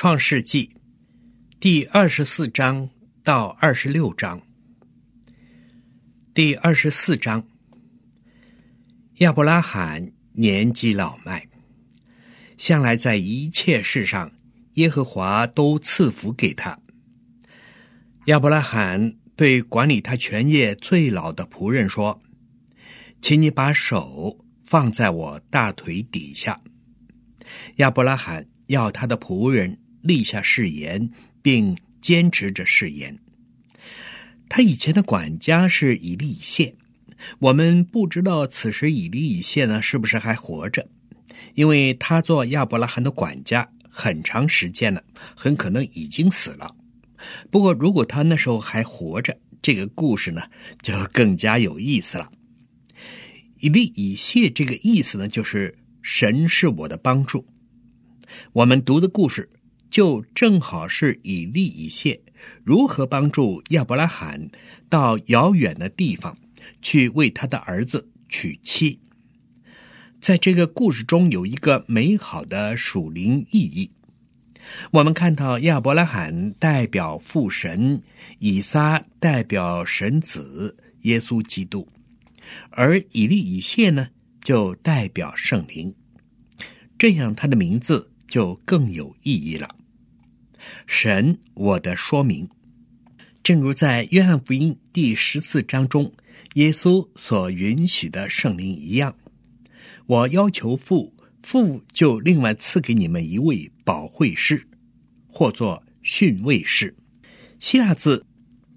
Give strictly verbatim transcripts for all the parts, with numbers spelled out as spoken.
创世纪第二十四章到二十六章。第二十四章，亚伯拉罕年纪老迈，向来在一切事上耶和华都赐福给他。亚伯拉罕对管理他全业最老的仆人说：请你把手放在我大腿底下。亚伯拉罕要他的仆人立下誓言，并坚持着誓言。他以前的管家是以利以谢，我们不知道此时以利以谢呢是不是还活着，因为他做亚伯拉罕的管家很长时间了，很可能已经死了。不过如果他那时候还活着，这个故事呢就更加有意思了。以利以谢这个意思呢，就是神是我的帮助。我们读的故事就正好是以利以谢如何帮助亚伯拉罕到遥远的地方去为他的儿子娶妻。在这个故事中有一个美好的属灵意义。我们看到亚伯拉罕代表父神，以撒代表神子耶稣基督，而以利以谢呢就代表圣灵，这样他的名字就更有意义了。神我的说明，正如在约翰福音第十四章中耶稣所允许的圣灵一样，我要求父，父就另外赐给你们一位保惠师，或作训慰师。希腊字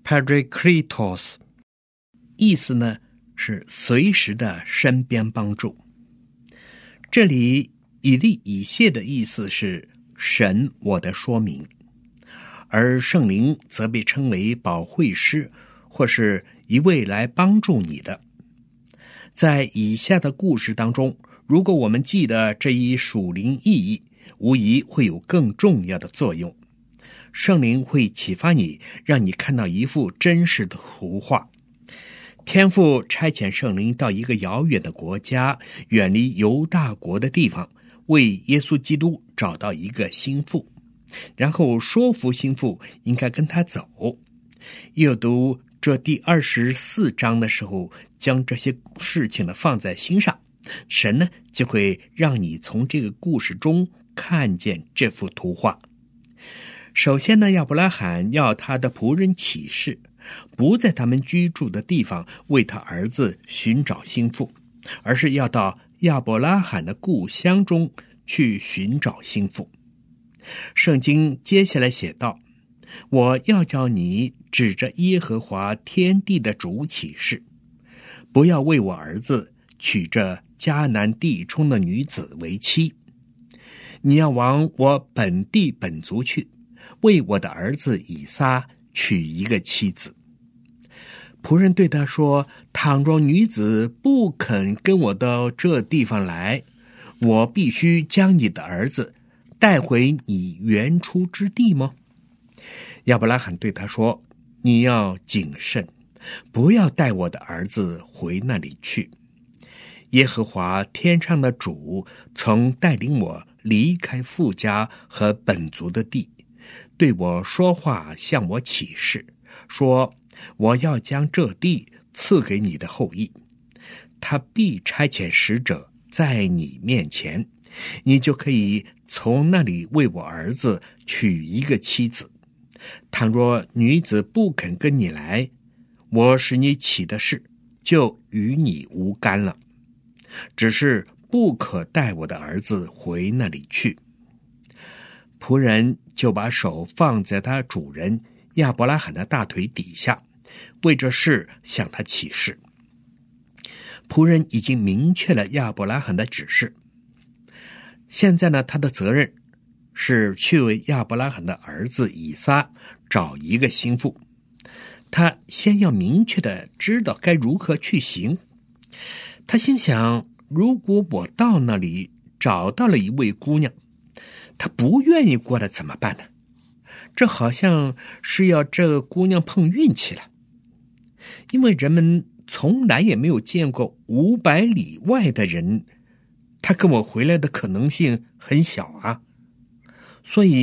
Parakletos 意思呢是随时的身边帮助。这里以利以谢的意思是神我的说明，而圣灵则被称为保惠师，或是一位来帮助你的。在以下的故事当中，如果我们记得这一属灵意义，无疑会有更重要的作用。圣灵会启发你，让你看到一幅真实的图画。天父差遣圣灵到一个遥远的国家，远离犹大国的地方，为耶稣基督找到一个心腹，然后说服心腹应该跟他走。阅读这第二十四章的时候，将这些事情呢放在心上，神呢就会让你从这个故事中看见这幅图画。首先呢，亚伯拉罕要他的仆人起誓，不在他们居住的地方为他儿子寻找心腹，而是要到亚伯拉罕的故乡中去寻找心腹。圣经接下来写道：我要叫你指着耶和华天地的主起誓，不要为我儿子娶这迦南地中的女子为妻，你要往我本地本族去，为我的儿子以撒娶一个妻子。仆人对他说：倘若女子不肯跟我到这地方来，我必须将你的儿子带回你原出之地吗？亚伯拉罕对他说：你要谨慎，不要带我的儿子回那里去。耶和华天上的主曾带领我离开父家和本族的地，对我说话，向我起誓，说我要将这地赐给你的后裔，他必差遣使者在你面前，你就可以从那里为我儿子娶一个妻子。倘若女子不肯跟你来，我使你起的事就与你无干了，只是不可带我的儿子回那里去。仆人就把手放在他主人亚伯拉罕的大腿底下，为这事向他起誓。仆人已经明确了亚伯拉罕的指示，现在呢，他的责任是去为亚伯拉罕的儿子以撒找一个心腹。他先要明确的知道该如何去行。他心想，如果我到那里找到了一位姑娘，她不愿意过来怎么办呢？这好像是要这个姑娘碰运气了，因为人们从来也没有见过五百里外的人，他跟我回来的可能性很小啊。所以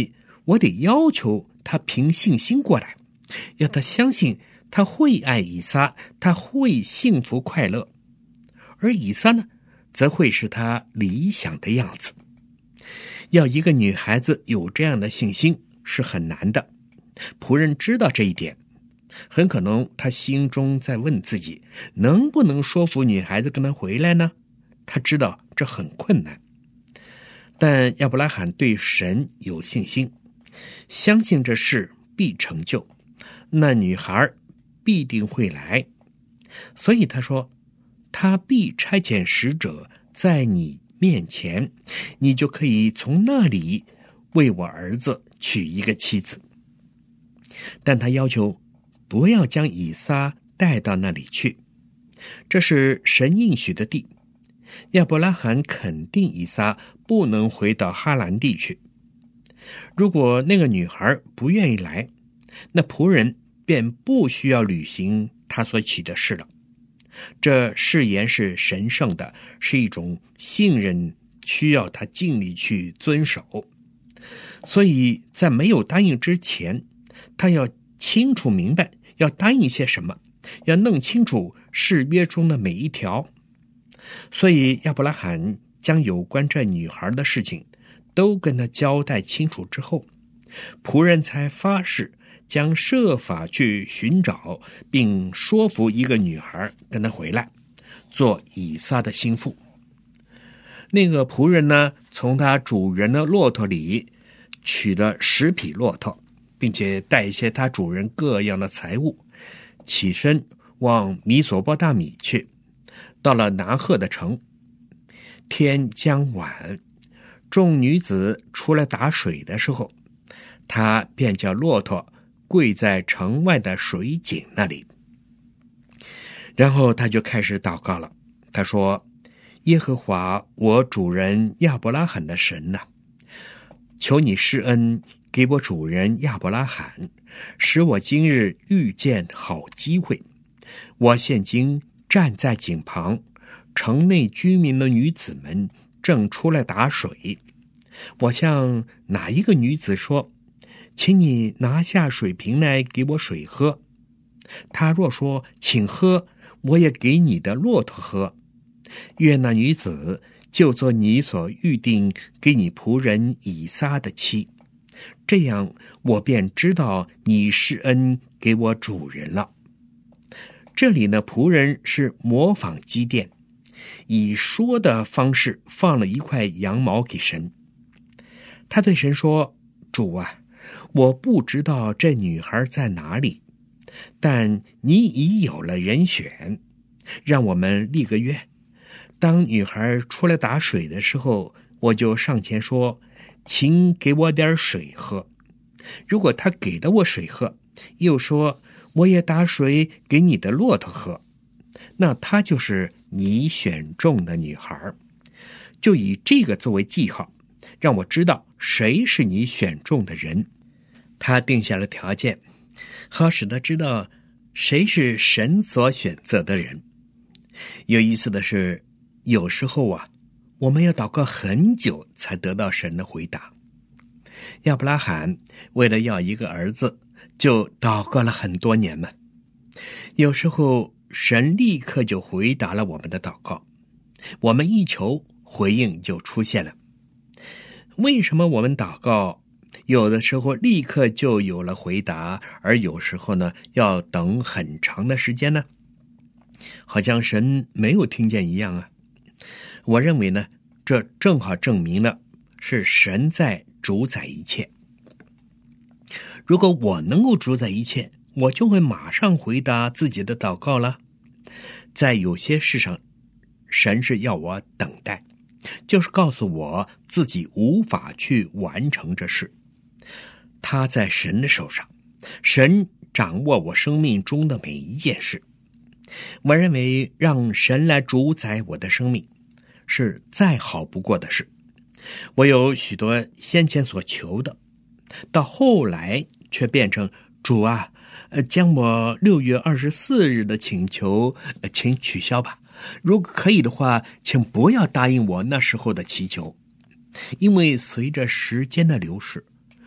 我得要求他凭信心过来，要他相信他会爱以撒，他会幸福快乐，而以撒呢，则会是他理想的样子。要一个女孩子有这样的信心是很难的，仆人知道这一点，很可能他心中在问自己，能不能说服女孩子跟他回来呢？他知道这很困难，但亚伯拉罕对神有信心，相信这事必成就，那女孩必定会来，所以他说，他必差遣使者在你面前，你就可以从那里为我儿子娶一个妻子。但他要求不要将以撒带到那里去，这是神应许的地。亚伯拉罕肯定以撒不能回到哈兰地去。如果那个女孩不愿意来，那仆人便不需要履行他所起的事了。这誓言是神圣的，是一种信任，需要他尽力去遵守。所以在没有答应之前，他要清楚明白要答应些什么，要弄清楚誓约中的每一条。所以亚伯拉罕将有关这女孩的事情都跟他交代清楚之后，仆人才发誓将设法去寻找并说服一个女孩跟他回来，做以撒的心腹。那个仆人呢，从他主人的骆驼里取了十匹骆驼，并且带一些他主人各样的财物，起身往米索波大米去。到了拿鹤的城，天将晚，众女子出来打水的时候，他便叫骆驼跪在城外的水井那里。然后他就开始祷告了。他说，耶和华我主人亚伯拉罕的神哪，求你施恩给我主人亚伯拉罕，使我今日遇见好机会。我现今站在井旁，城内居民的女子们正出来打水。我向哪一个女子说，请你拿下水瓶来给我水喝。她若说请喝，我也给你的骆驼喝。愿那女子就做你所预定给你仆人以撒的妻，这样我便知道你施恩给我主人了。这里呢，仆人是模仿基甸，以说的方式放了一块羊毛给神。他对神说，主啊，我不知道这女孩在哪里，但你已有了人选，让我们立个约。当女孩出来打水的时候，我就上前说，请给我点水喝。如果她给了我水喝，又说我也打水给你的骆驼喝，那她就是你选中的女孩。就以这个作为记号，让我知道谁是你选中的人。他定下了条件，好使他知道谁是神所选择的人。有意思的是，有时候啊，我们要祷告很久才得到神的回答。亚伯拉罕为了要一个儿子，就祷告了很多年嘛。有时候神立刻就回答了我们的祷告，我们一求，回应就出现了。为什么我们祷告有的时候立刻就有了回答，而有时候呢要等很长的时间呢？好像神没有听见一样啊。我认为呢，这正好证明了是神在主宰一切。如果我能够主宰一切，我就会马上回答自己的祷告了。在有些事上，神是要我等待，就是告诉我自己无法去完成这事。他在神的手上，神掌握我生命中的每一件事。我认为让神来主宰我的生命是再好不过的事。我有许多先前所求的，到后来却变成，主啊，呃，将我六月二十四日的请求，呃，请取消吧。如果可以的话，请不要答应我那时候的祈求。因为随着时间的流逝，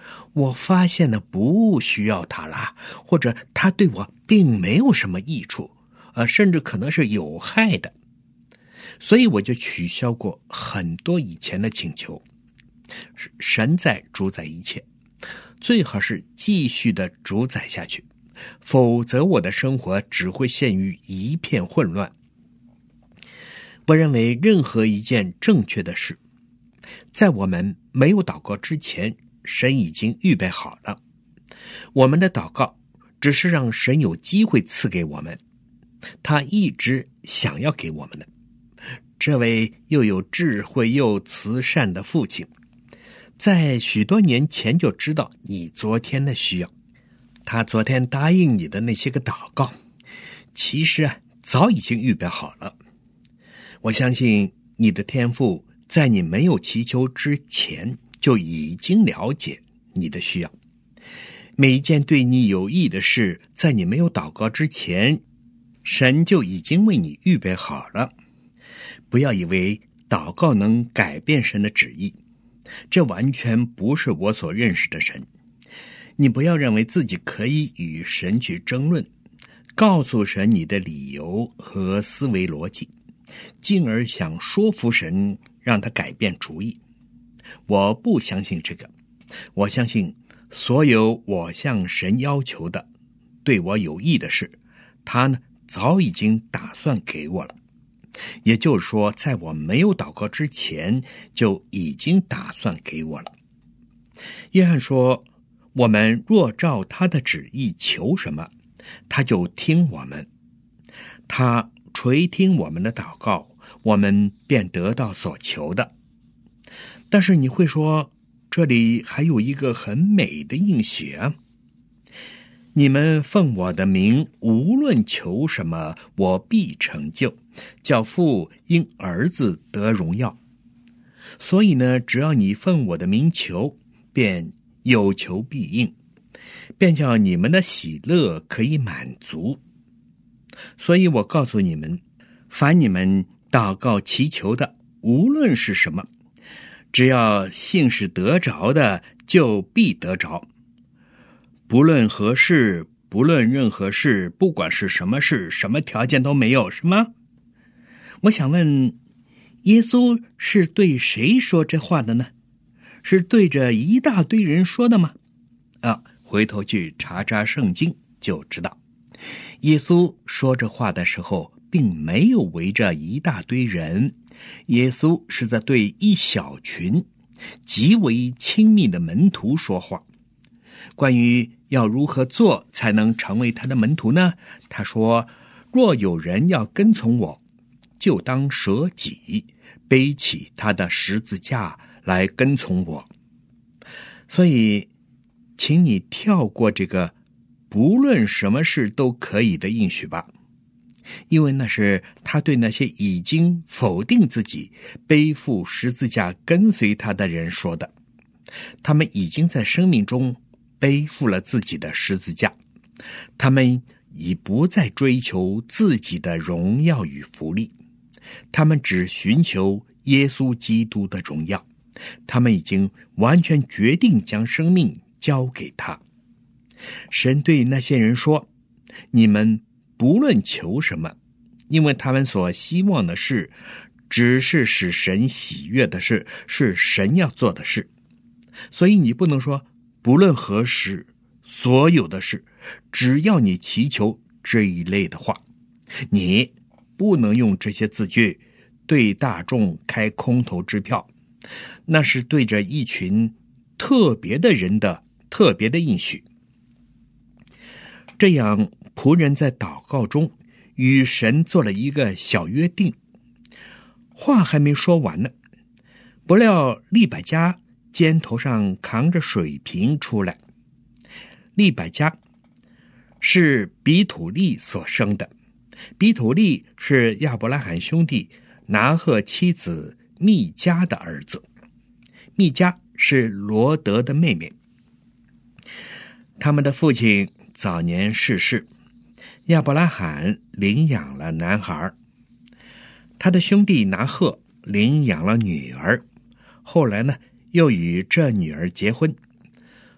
我发现了不需要它了，或者它对我并没有什么益处，呃，甚至可能是有害的，所以我就取消过很多以前的请求。神在主宰一切，最好是继续的主宰下去，否则我的生活只会陷于一片混乱。我认为任何一件正确的事，在我们没有祷告之前，神已经预备好了。我们的祷告只是让神有机会赐给我们，他一直想要给我们的。这位又有智慧又慈善的父亲，在许多年前就知道你昨天的需要。他昨天答应你的那些个祷告，其实啊，早已经预备好了。我相信你的天父在你没有祈求之前就已经了解你的需要。每一件对你有益的事，在你没有祷告之前，神就已经为你预备好了。不要以为祷告能改变神的旨意，这完全不是我所认识的神。你不要认为自己可以与神去争论，告诉神你的理由和思维逻辑，进而想说服神让他改变主意。我不相信这个，我相信所有我向神要求的对我有益的事，他呢早已经打算给我了。也就是说，在我没有祷告之前就已经打算给我了。约翰说，我们若照他的旨意求什么，他就听我们，他垂听我们的祷告，我们便得到所求的。但是你会说，这里还有一个很美的应许啊，你们奉我的名无论求什么，我必成就，叫父因儿子得荣耀。所以呢，只要你奉我的名求，便有求必应，便叫你们的喜乐可以满足。所以我告诉你们，凡你们祷告祈求的，无论是什么，只要信是得着的，就必得着。不论何事，不论任何事，不管是什么事，什么条件都没有，是吗？我想问，耶稣是对谁说这话的呢？是对着一大堆人说的吗？啊，回头去查查圣经就知道，耶稣说这话的时候，并没有围着一大堆人，耶稣是在对一小群极为亲密的门徒说话。关于要如何做才能成为他的门徒呢？他说，若有人要跟从我，就当舍己，背起他的十字架来跟从我。所以请你跳过这个不论什么事都可以的应许吧，因为那是他对那些已经否定自己背负十字架跟随他的人说的。他们已经在生命中背负了自己的十字架，他们已不再追求自己的荣耀与福利，他们只寻求耶稣基督的荣耀，他们已经完全决定将生命交给他。神对那些人说，你们不论求什么，因为他们所希望的事只是使神喜悦的事，是神要做的事。所以你不能说不论何时，所有的事，只要你祈求这一类的话。你不能用这些字句对大众开空头支票，那是对着一群特别的人的特别的应许。这样仆人在祷告中与神做了一个小约定，话还没说完呢，不料利百加肩头上扛着水瓶出来。利百加是比土利所生的，比土利是亚伯拉罕兄弟拿鹤妻子密迦的儿子，密迦是罗德的妹妹。他们的父亲早年逝世，亚伯拉罕领养了男孩，他的兄弟拿鹤领养了女儿，后来呢又与这女儿结婚，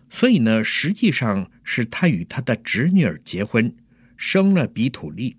所以呢，实际上是他与他的侄女儿结婚，生了比土利。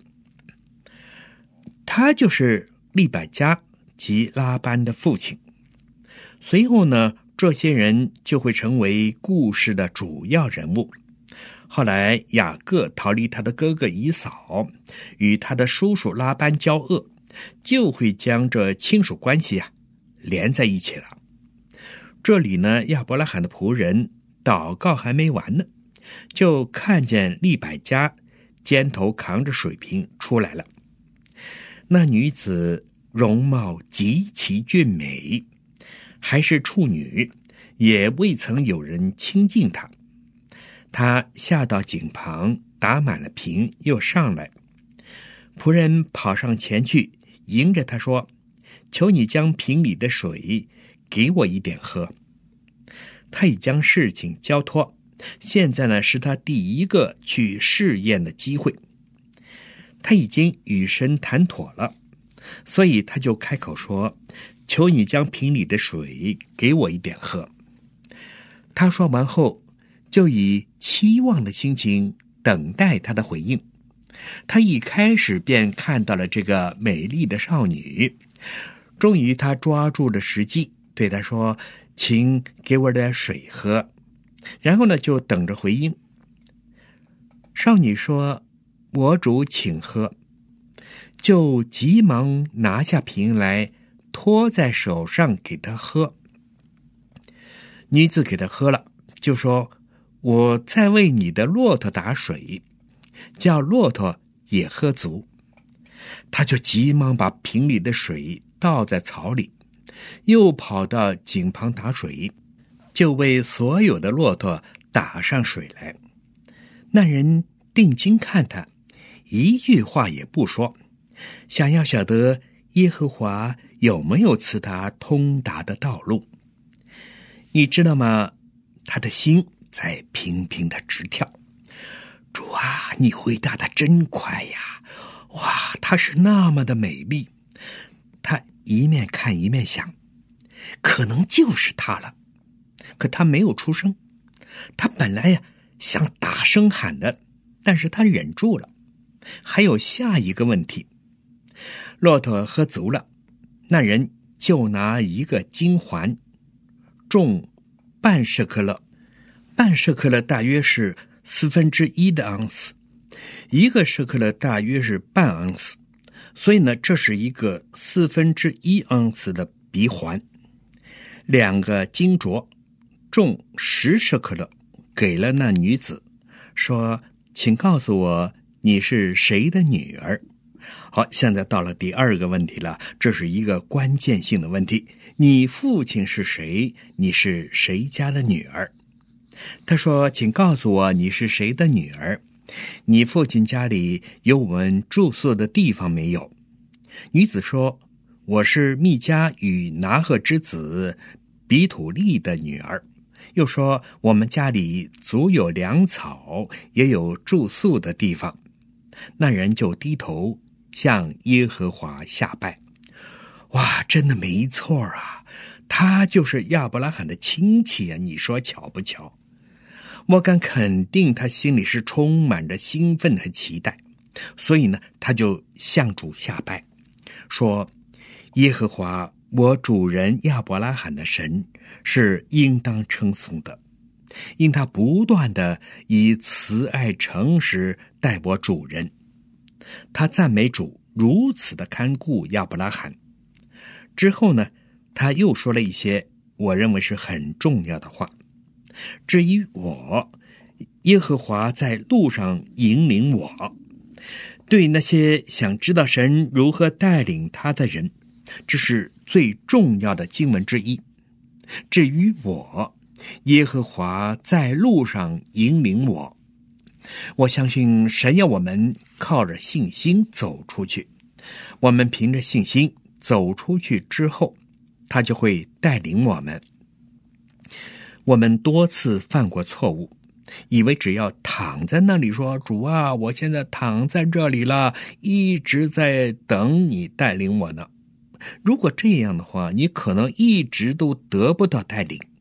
他就是利百加及拉班的父亲。随后呢，这些人就会成为故事的主要人物。后来雅各逃离他的哥哥以扫，与他的叔叔拉班交恶，就会将这亲属关系啊连在一起了。这里呢，亚伯拉罕的仆人祷告还没完呢，就看见利百加肩头扛着水瓶出来了。那女子容貌极其俊美，还是处女，也未曾有人亲近她。她下到井旁，打满了瓶，又上来。仆人跑上前去，迎着她说：“求你将瓶里的水给我一点喝。”他已将事情交托，现在呢是他第一个去试验的机会。他已经与神谈妥了，所以他就开口说：“求你将瓶里的水给我一点喝。”他说完后，就以期望的心情等待他的回应。他一开始便看到了这个美丽的少女，终于他抓住了时机，对她说：“请给我点水喝。”然后呢，就等着回应。少女说：“我主请喝。”就急忙拿下瓶来，托在手上给他喝。女子给他喝了，就说：“我再为你的骆驼打水，叫骆驼也喝足。”他就急忙把瓶里的水倒在槽里，又跑到井旁打水，就为所有的骆驼打上水来。那人定睛看他，一句话也不说，想要晓得耶和华有没有赐他通达的道路。你知道吗？他的心在频频的直跳。主啊，你回答的真快呀！哇，她是那么的美丽。他一面看一面想，可能就是他了。可他没有出声。他本来呀想大声喊的，但是他忍住了。还有下一个问题。骆驼喝足了，那人就拿一个金环，重半舍克勒，半舍克勒大约是四分之一的盎司，一个舍克勒大约是半盎司，所以呢，这是一个四分之一盎司的鼻环。两个金镯，重十舍克勒，给了那女子，说：“请告诉我你是谁的女儿？”好，现在到了第二个问题了，这是一个关键性的问题。你父亲是谁？你是谁家的女儿？他说：“请告诉我你是谁的女儿？你父亲家里有我们住宿的地方没有？”女子说：“我是密迦与拿鹤之子比土利的女儿。”又说：“我们家里足有粮草，也有住宿的地方。”那人就低头向耶和华下拜。哇，真的没错啊，他就是亚伯拉罕的亲戚啊，你说巧不巧？我敢肯定他心里是充满着兴奋和期待，所以呢，他就向主下拜，说：“耶和华我主人亚伯拉罕的神是应当称颂的，因他不断的以慈爱诚实待我主人。”他赞美主如此的看顾亚伯拉罕。之后呢，他又说了一些我认为是很重要的话。至于我，耶和华在路上引领我。对那些想知道神如何带领他的人，这是最重要的经文之一。至于我，耶和华在路上引领我。我相信神要我们靠着信心走出去，我们凭着信心走出去之后，他就会带领我们。我们多次犯过错误，以为只要躺在那里说：“主啊，我现在躺在这里了，一直在等你带领我呢。”如果这样的话，你可能一直都得不到带领。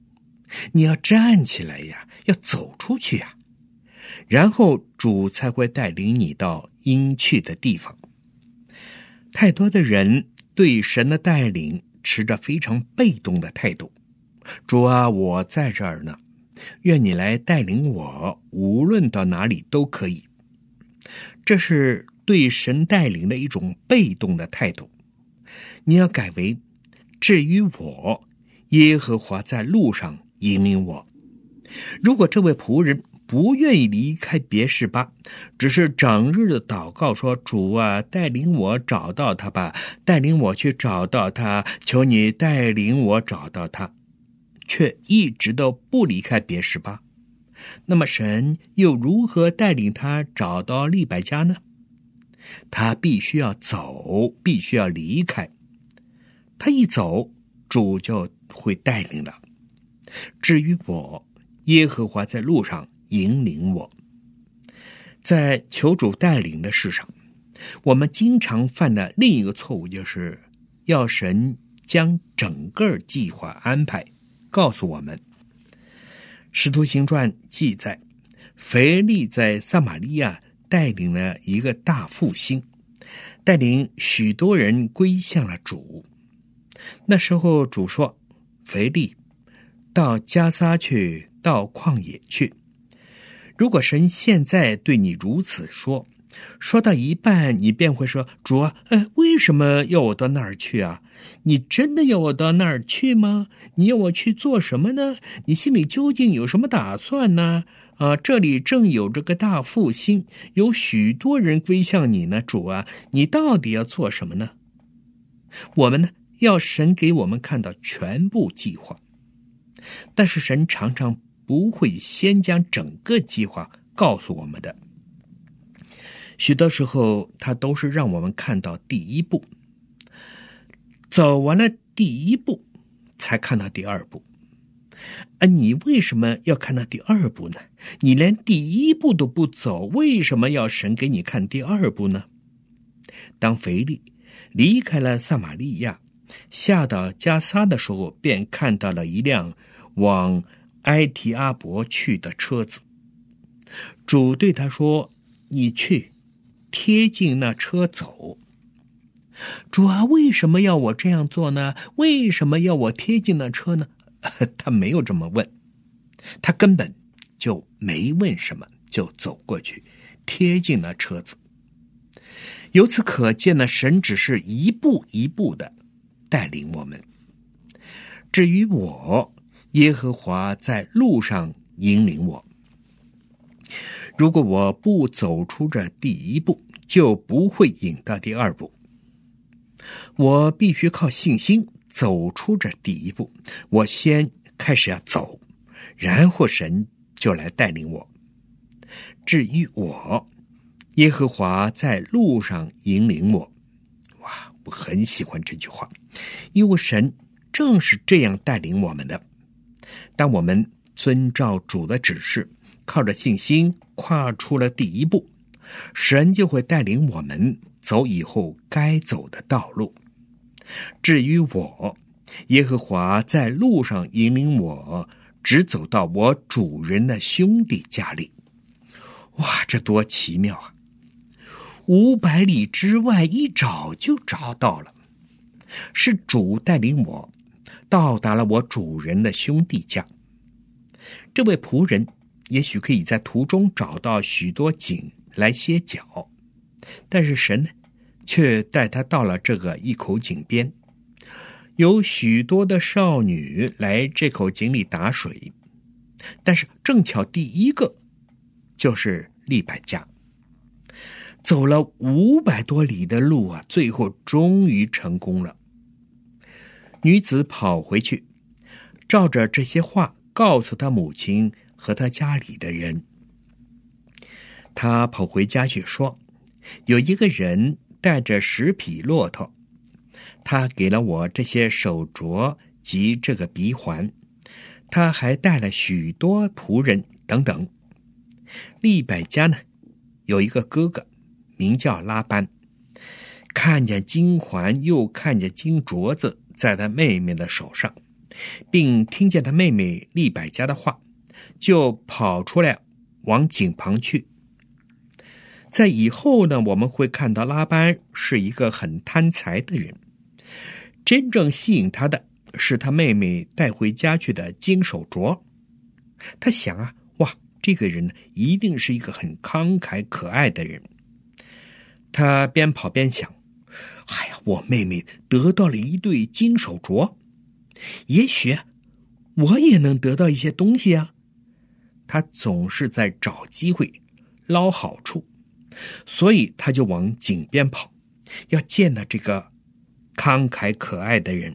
你要站起来呀，要走出去呀，然后主才会带领你到应去的地方。太多的人对神的带领持着非常被动的态度，主啊，我在这儿呢，愿你来带领我，无论到哪里都可以。这是对神带领的一种被动的态度。你要改为，至于我，耶和华在路上引领我。如果这位仆人不愿意离开别是巴，只是整日的祷告说，主啊，带领我找到他吧，带领我去找到他，求你带领我找到他，却一直都不离开别是巴，那么神又如何带领他找到利百加呢？他必须要走，必须要离开。他一走，主就会带领了。至于我，耶和华在路上引领我。在求主带领的事上，我们经常犯的另一个错误，就是要神将整个计划安排告诉我们。使徒行传记载，腓力在撒玛利亚带领了一个大复兴，带领许多人归向了主。那时候主说，腓力，到迦撒去，到旷野去。如果神现在对你如此说，说到一半你便会说，主啊，呃，为什么要我到那儿去啊？你真的要我到那儿去吗？你要我去做什么呢？你心里究竟有什么打算呢？啊，这里正有这个大复兴，有许多人归向你呢，主啊，你到底要做什么呢？我们呢，要神给我们看到全部计划，但是神常常不会先将整个计划告诉我们的。许多时候他都是让我们看到第一步，走完了第一步才看到第二步。啊，你为什么要看到第二步呢？你连第一步都不走，为什么要神给你看第二步呢？当腓力离开了撒玛利亚，下到迦撒的时候，便看到了一辆往埃提阿伯去的车子。主对他说，你去贴近那车走。主啊，为什么要我这样做呢？为什么要我贴近那车呢？他没有这么问，他根本就没问什么，就走过去贴近那车子。由此可见呢，神只是一步一步的带领我们。至于我，耶和华在路上引领我。如果我不走出这第一步，就不会引到第二步。我必须靠信心走出这第一步，我先开始要走，然后神就来带领我。至于我，耶和华在路上引领我。哇，我很喜欢这句话，因为神正是这样带领我们的。当我们遵照主的指示，靠着信心跨出了第一步，神就会带领我们走以后该走的道路。至于我，耶和华在路上引领我，直走到我主人的兄弟家里。哇，这多奇妙啊！五百里之外一找就找到了，是主带领我到达了我主人的兄弟家。这位仆人也许可以在途中找到许多井来歇脚，但是神呢，却带他到了这个一口井边，有许多的少女来这口井里打水，但是正巧第一个就是利百加。走了五百多里的路啊，最后终于成功了。女子跑回去，照着这些话告诉她母亲和她家里的人。她跑回家去说，有一个人带着十匹骆驼，他给了我这些手镯及这个鼻环，他还带了许多仆人等等。利百加呢，有一个哥哥名叫拉班，看见金环又看见金镯子在他妹妹的手上， 并听见他妹妹利百加的话，就跑出来往井旁去。在以后呢，我们会看到拉班是一个很贪财的人，真正吸引他的是他妹妹带回家去的金手镯。他想啊，哇，这个人一定是一个很慷慨可爱的人。他边跑边想，哎呀，我妹妹得到了一对金手镯，也许我也能得到一些东西啊。他总是在找机会捞好处，所以他就往井边跑，要见到这个慷慨可爱的人。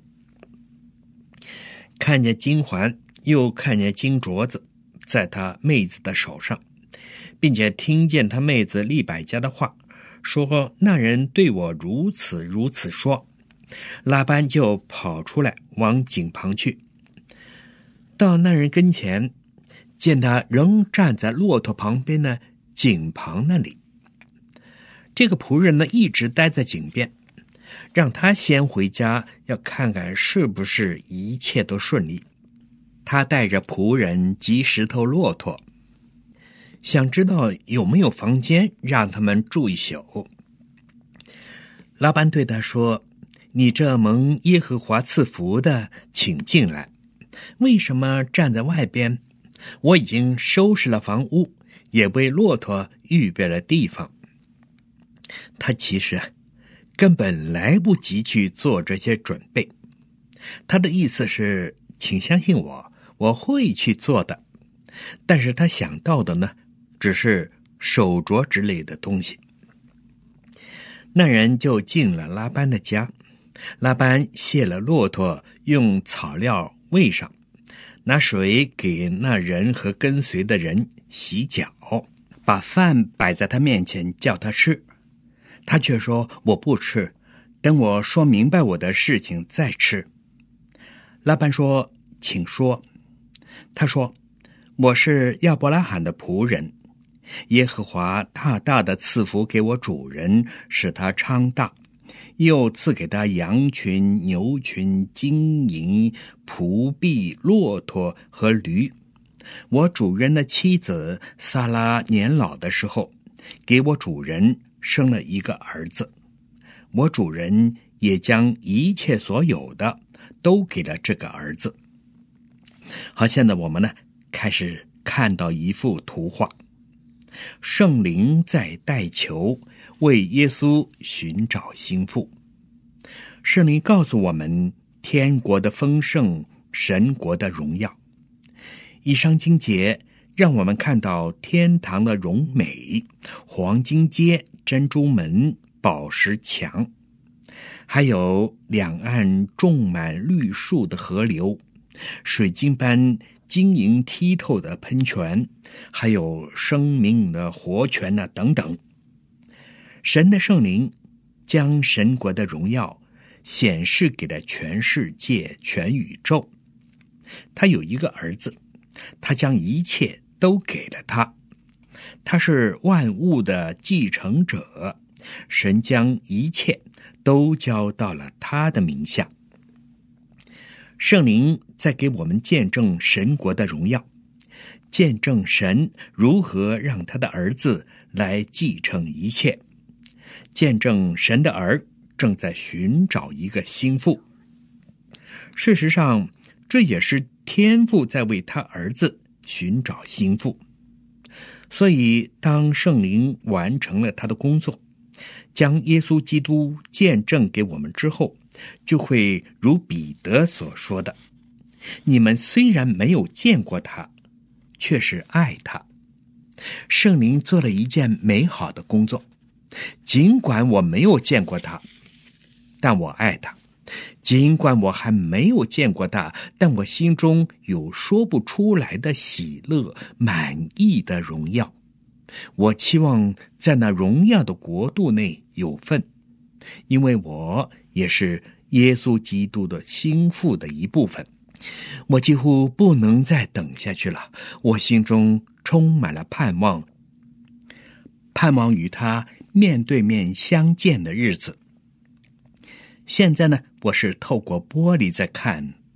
看见金环，又看见金镯子在他妹子的手上，并且听见他妹子利百加的话，说那人对我如此如此说。拉班就跑出来往井旁去，到那人跟前，见他仍站在骆驼旁边的井旁那里。这个仆人呢，一直待在井边，让他先回家，要看看是不是一切都顺利。他带着仆人及石头骆驼，想知道有没有房间让他们住一宿。拉班对他说，你这蒙耶和华赐福的，请进来，为什么站在外边？我已经收拾了房屋，也为骆驼预备了地方。他其实根本来不及去做这些准备，他的意思是，请相信我，我会去做的。但是他想到的呢，只是手镯之类的东西。那人就进了拉班的家，拉班卸了骆驼，用草料喂上，拿水给那人和跟随的人洗脚，把饭摆在他面前叫他吃。他却说，我不吃，等我说明白我的事情再吃。拉班说，请说。他说，我是亚伯拉罕的仆人，耶和华大大的赐福给我主人，使他昌大，又赐给他羊群、牛群、金银、仆婢、骆驼和驴。我主人的妻子撒拉年老的时候，给我主人生了一个儿子，我主人也将一切所有的都给了这个儿子。好，现在我们呢开始看到一幅图画，圣灵在代求，为耶稣寻找心腹。圣灵告诉我们天国的丰盛，神国的荣耀。以上经节让我们看到天堂的荣美，黄金街、珍珠门、宝石墙，还有两岸种满绿树的河流，水晶般晶莹剔透的喷泉，还有生命的活泉啊等等。神的圣灵将神国的荣耀显示给了全世界、全宇宙。他有一个儿子，他将一切都给了他，他是万物的继承者，神将一切都交到了他的名下。圣灵在给我们见证神国的荣耀，见证神如何让他的儿子来继承一切，见证神的儿正在寻找一个心腹。事实上，这也是天父在为他儿子寻找心腹。所以当圣灵完成了他的工作，将耶稣基督见证给我们之后，就会如彼得所说的，你们虽然没有见过他，却是爱他。圣灵做了一件美好的工作，尽管我没有见过他，但我爱他；尽管我还没有见过他，但我心中有说不出来的喜乐、满意的荣耀。我期望在那荣耀的国度内有份，因为我也是耶稣基督的心腹的一部分。我几乎不能再等下去了，我心中充满了盼望，盼望与他面对面相见的日子。现在呢，我是透过玻璃在看，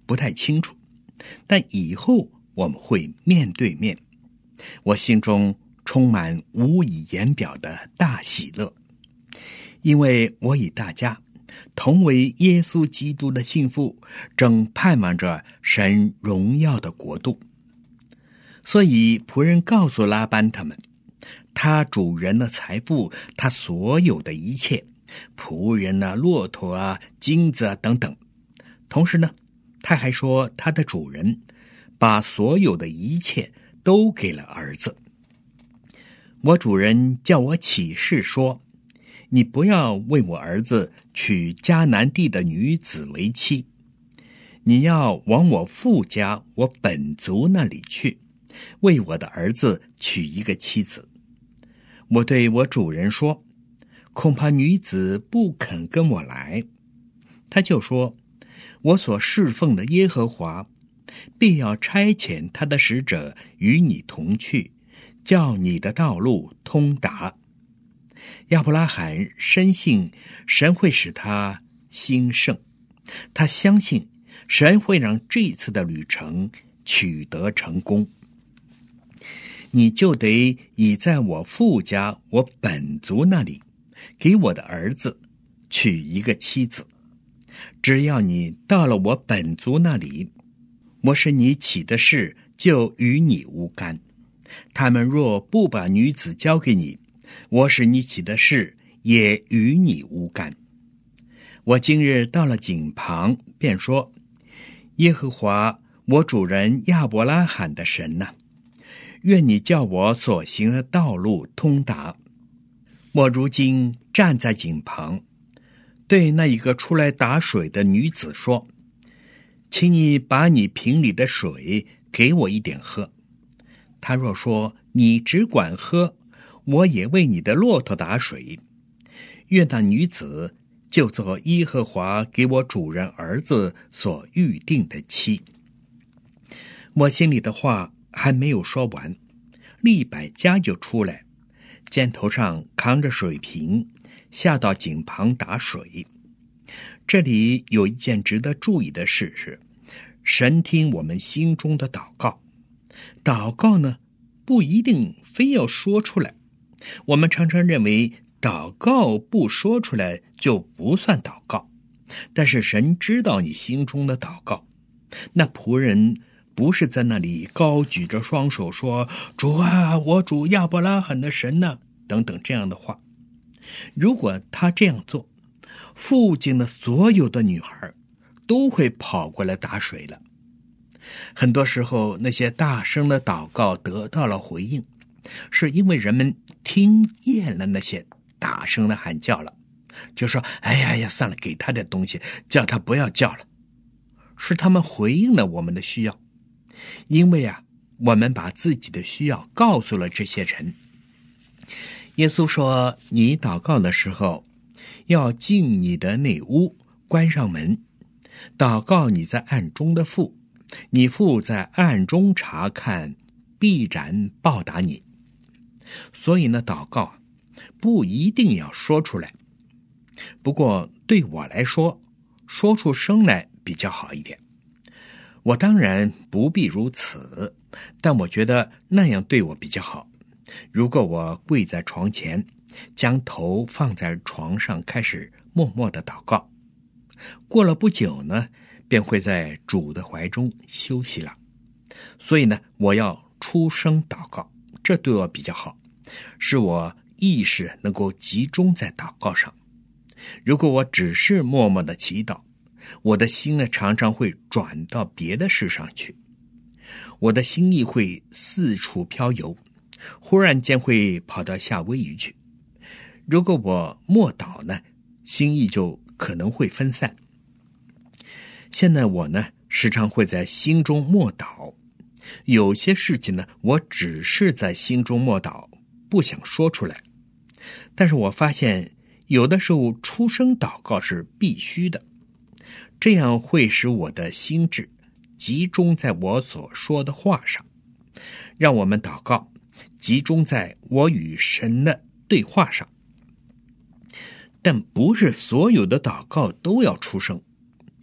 不太清楚，但以后我们会面对面。我心中充满无以言表的大喜乐，因为我与大家同为耶稣基督的信妇，正盼望着神荣耀的国度。所以仆人告诉拉班他们，他主人的财富，他所有的一切，仆人啊、骆驼啊、金子啊等等。同时呢，他还说他的主人把所有的一切都给了儿子。我主人叫我起誓说，你不要为我儿子娶迦南地的女子为妻，你要往我父家我本族那里去，为我的儿子娶一个妻子。我对我主人说，恐怕女子不肯跟我来。他就说，我所侍奉的耶和华必要差遣他的使者与你同去，叫你的道路通达。亚伯拉罕深信神会使他兴盛，他相信神会让这次的旅程取得成功。你就得以在我父家我本族那里给我的儿子娶一个妻子。只要你到了我本族那里，我使你起的事就与你无干。他们若不把女子交给你，我使你起的事也与你无干。我今日到了井旁，便说，耶和华我主人亚伯拉罕的神哪，愿你叫我所行的道路通达。我如今站在井旁，对那一个出来打水的女子说，请你把你瓶里的水给我一点喝。她若说，你只管喝，我也为你的骆驼打水，愿那女子就做耶和华给我主人儿子所预定的妻。我心里的话还没有说完，利百加就出来，肩头上扛着水瓶，下到井旁打水。这里有一件值得注意的事是，神听我们心中的祷告。祷告呢，不一定非要说出来。我们常常认为祷告不说出来就不算祷告，但是神知道你心中的祷告。那仆人不是在那里高举着双手说，主啊，我主亚伯拉罕的神啊，等等这样的话。如果他这样做，附近的所有的女孩都会跑过来打水了。很多时候，那些大声的祷告得到了回应，是因为人们听厌了那些大声的喊叫了，就说，哎呀呀，算了，给他点东西，叫他不要叫了。是他们回应了我们的需要，因为啊，我们把自己的需要告诉了这些人。耶稣说，你祷告的时候，要进你的内屋，关上门，祷告你在暗中的父，你父在暗中查看，必然报答你。所以呢，祷告不一定要说出来，不过对我来说，说出声来比较好一点。我当然不必如此，但我觉得那样对我比较好。如果我跪在床前，将头放在床上，开始默默的祷告，过了不久呢，便会在主的怀中休息了。所以呢，我要出声祷告，这对我比较好，使我意识能够集中在祷告上。如果我只是默默的祈祷，我的心呢常常会转到别的事上去，我的心意会四处飘游，忽然间会跑到夏威夷去。如果我默祷呢，心意就可能会分散。现在我呢，时常会在心中默祷，有些事情呢，我只是在心中默祷，不想说出来。但是我发现，有的时候出声祷告是必须的，这样会使我的心智集中在我所说的话上。让我们祷告集中在我与神的对话上。但不是所有的祷告都要出声。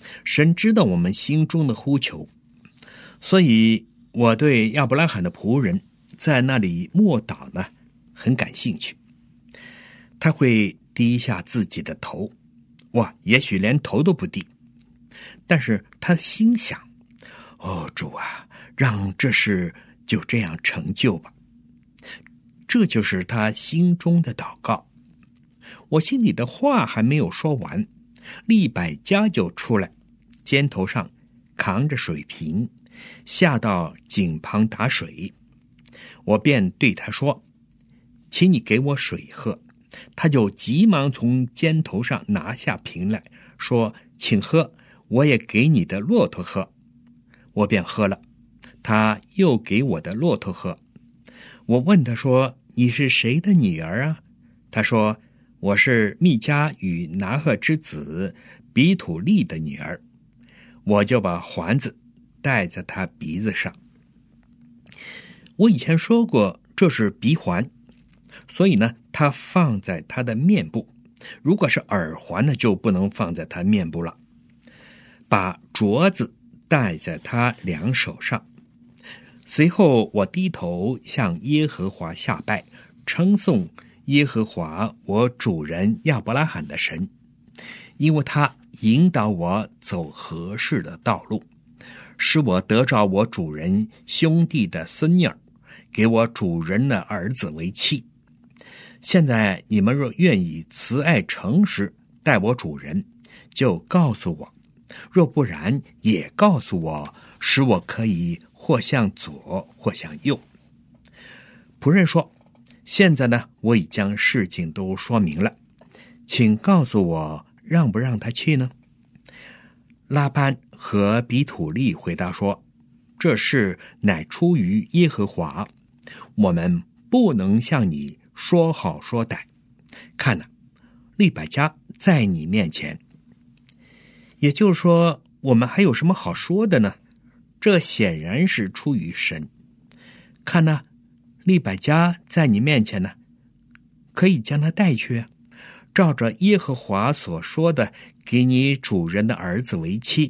神知道我们心中的呼求，所以我对亚伯拉罕的仆人在那里默祷呢很感兴趣。他会低下自己的头，哇，也许连头都不低，但是他心想，哦，主啊，让这事就这样成就吧。这就是他心中的祷告。我心里的话还没有说完，利百加就出来，肩头上扛着水瓶，下到井旁打水。我便对他说，请你给我水喝。他就急忙从肩头上拿下瓶来，说，请喝，我也给你的骆驼喝。我便喝了，他又给我的骆驼喝。我问他说，你是谁的女儿啊？他说，我是密迦与拿赫之子比土利的女儿。我就把环子戴在他鼻子上。我以前说过，这是鼻环，所以呢，它放在他的面部。如果是耳环呢，就不能放在他面部了。把镯子戴在他两手上。随后我低头向耶和华下拜，称颂耶和华我主人亚伯拉罕的神，因为他引导我走合适的道路，使我得着我主人兄弟的孙女儿，给我主人的儿子为妻。现在你们若愿意慈爱诚实待我主人，就告诉我，若不然也告诉我，使我可以或向左或向右。仆人说，现在呢，我已将事情都说明了，请告诉我让不让他去呢？拉班和比土利回答说，这事乃出于耶和华，我们不能向你说好说歹。看哪，利百加在你面前。也就是说，我们还有什么好说的呢？这显然是出于神。看哪，利百加在你面前呢，可以将他带去啊，照着耶和华所说的，给你主人的儿子为妻。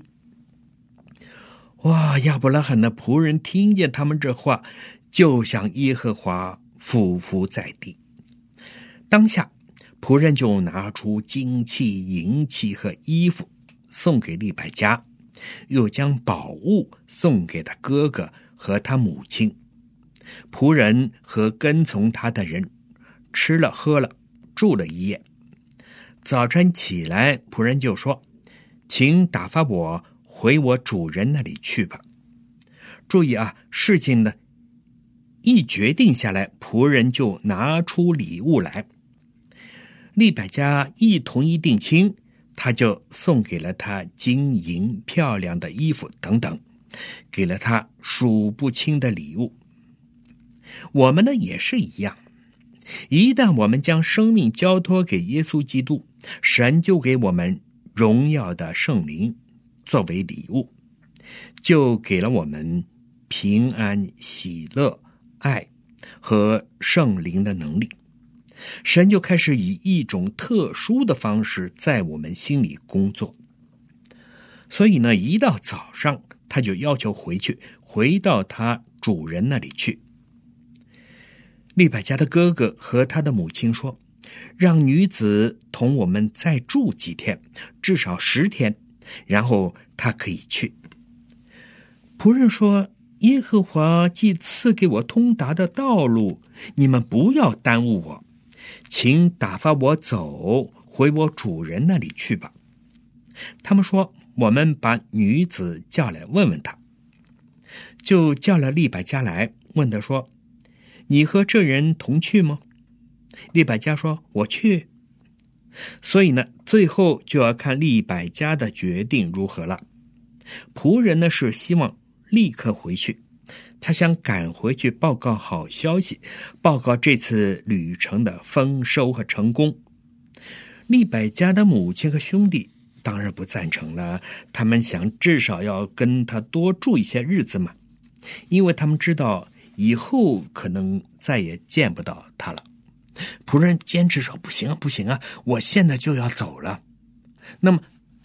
哇，亚伯拉罕的仆人听见他们这话，就向耶和华俯伏在地。当下仆人就拿出金器、银器和衣服送给利百加，又将宝物送给他哥哥和他母亲。仆人和跟从他的人吃了喝了，住了一夜。早晨起来，仆人就说，请打发我回我主人那里去吧。注意啊，事情呢一决定下来，仆人就拿出礼物来。利百加一同意定亲，他就送给了他金银漂亮的衣服等等，给了他数不清的礼物。我们呢也是一样，一旦我们将生命交托给耶稣基督，神就给我们荣耀的圣灵作为礼物，就给了我们平安、喜乐、爱和圣灵的能力。神就开始以一种特殊的方式在我们心里工作。所以呢，一到早上，他就要求回去，回到他主人那里去。利百加的哥哥和他的母亲说，让女子同我们再住几天，至少十天，然后他可以去。仆人说，耶和华既赐给我通达的道路，你们不要耽误我，请打发我走回我主人那里去吧。他们说，我们把女子叫来问问她。就叫了利百加来，问她说，你和这人同去吗？利百加说，我去。所以呢，最后就要看利百加的决定如何了。仆人呢是希望立刻回去，他想赶回去报告好消息，报告这次旅程的丰收和成功。利百加的母亲和兄弟当然不赞成了，他们想至少要跟他多住一些日子嘛，因为他们知道以后可能再也见不到他了。仆人坚持说，不行啊不行啊，我现在就要走了。那么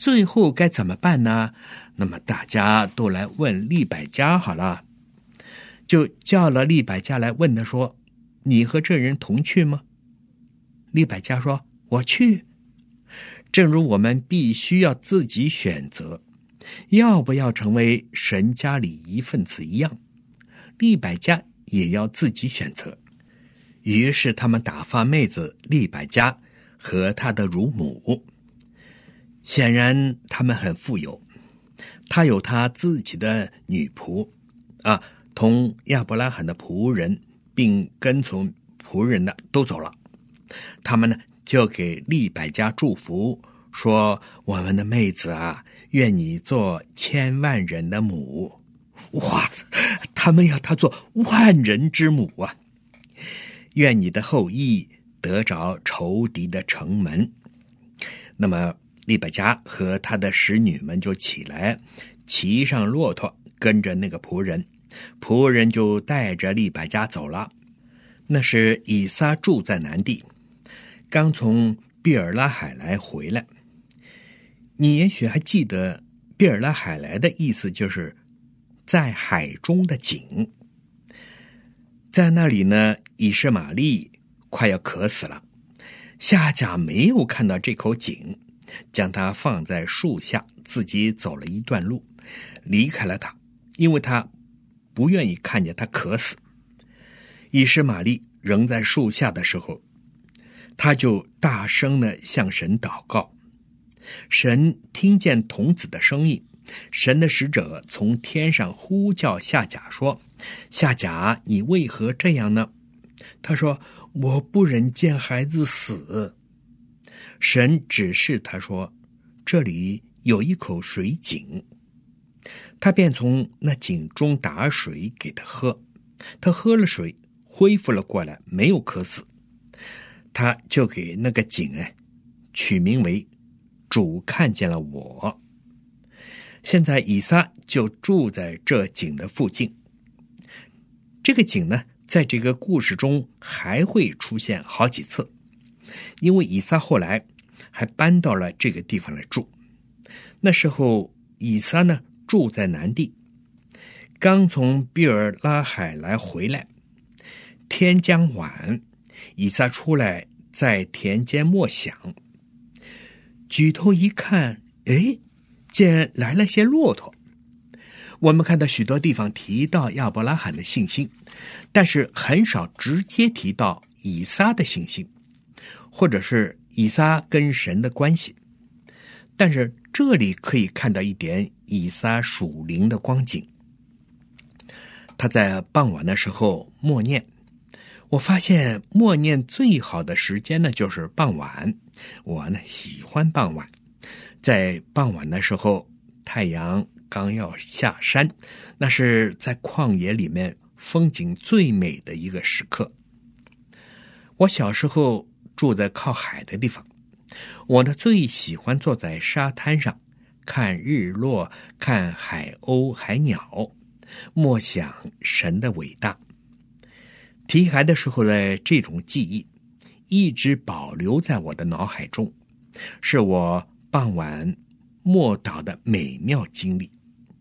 最后该怎么办呢？那么大家都来问利百加好了，就叫了利百加来问他说：你和这人同去吗？利百加说：我去。正如我们必须要自己选择要不要成为神家里一份子一样，利百加也要自己选择。于是他们打发妹子利百加和她的乳母。显然他们很富有，他有他自己的女仆啊，同亚伯拉罕的仆人并跟从仆人的都走了。他们呢就给利百加祝福，说：我们的妹子啊，愿你做千万人的母。哇，他们要他做万人之母啊！愿你的后裔得着仇敌的城门。那么利百加和他的使女们就起来，骑上骆驼，跟着那个仆人，仆人就带着利百加走了。那是以撒住在南地，刚从毕尔拉海来回来。你也许还记得，毕尔拉海来的意思就是在海中的井。在那里呢，以实玛利快要渴死了，夏甲没有看到这口井，将它放在树下，自己走了一段路，离开了它，因为他不愿意看见他渴死。以实玛利仍在树下的时候，他就大声地向神祷告。神听见童子的声音，神的使者从天上呼叫夏甲说：夏甲，你为何这样呢？他说：我不忍见孩子死。神指示他说：这里有一口水井。他便从那井中打水给他喝，他喝了水，恢复了过来，没有渴死。他就给那个井哎取名为主看见了我。现在以撒就住在这井的附近。这个井呢，在这个故事中还会出现好几次，因为以撒后来还搬到了这个地方来住。那时候以撒呢住在南地，刚从毕尔拉海来回来，天将晚，以撒出来在田间默想，举头一看，诶，见来了些骆驼。我们看到许多地方提到亚伯拉罕的信心，但是很少直接提到以撒的信心，或者是以撒跟神的关系。但是这里可以看到一点以撒属灵的光景。他在傍晚的时候默念，我发现默念最好的时间呢就是傍晚。我呢喜欢傍晚，在傍晚的时候太阳刚要下山，那是在旷野里面风景最美的一个时刻。我小时候住在靠海的地方，我呢最喜欢坐在沙滩上看日落，看海鸥海鸟，默想神的伟大。提孩的时候的这种记忆一直保留在我的脑海中，是我傍晚默祷的美妙经历。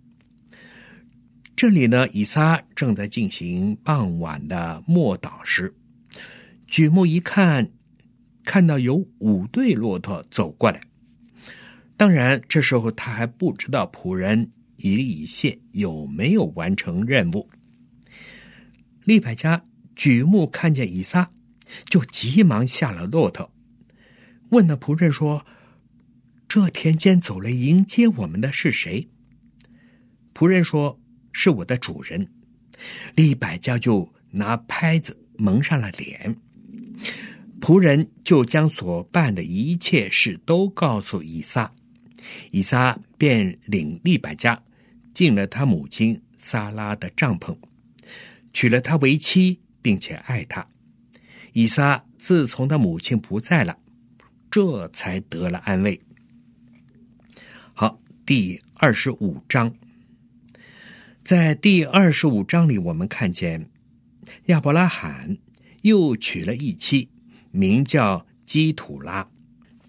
这里呢，以撒正在进行傍晚的默祷时，举目一看，看到有五对骆驼走过来。当然这时候他还不知道仆人以利以谢有没有完成任务。利百加举目看见以撒，就急忙下了骆驼，问那仆人说：这田间走来迎接我们的是谁？仆人说：是我的主人。利百加就拿拍子蒙上了脸。仆人就将所办的一切事都告诉以撒，以撒便领利百加进了他母亲撒拉的帐篷，娶了她为妻，并且爱她。以撒自从他母亲不在了，这才得了安慰。好，第二十五章。在第二十五章里，我们看见亚伯拉罕又娶了一妻，名叫基土拉。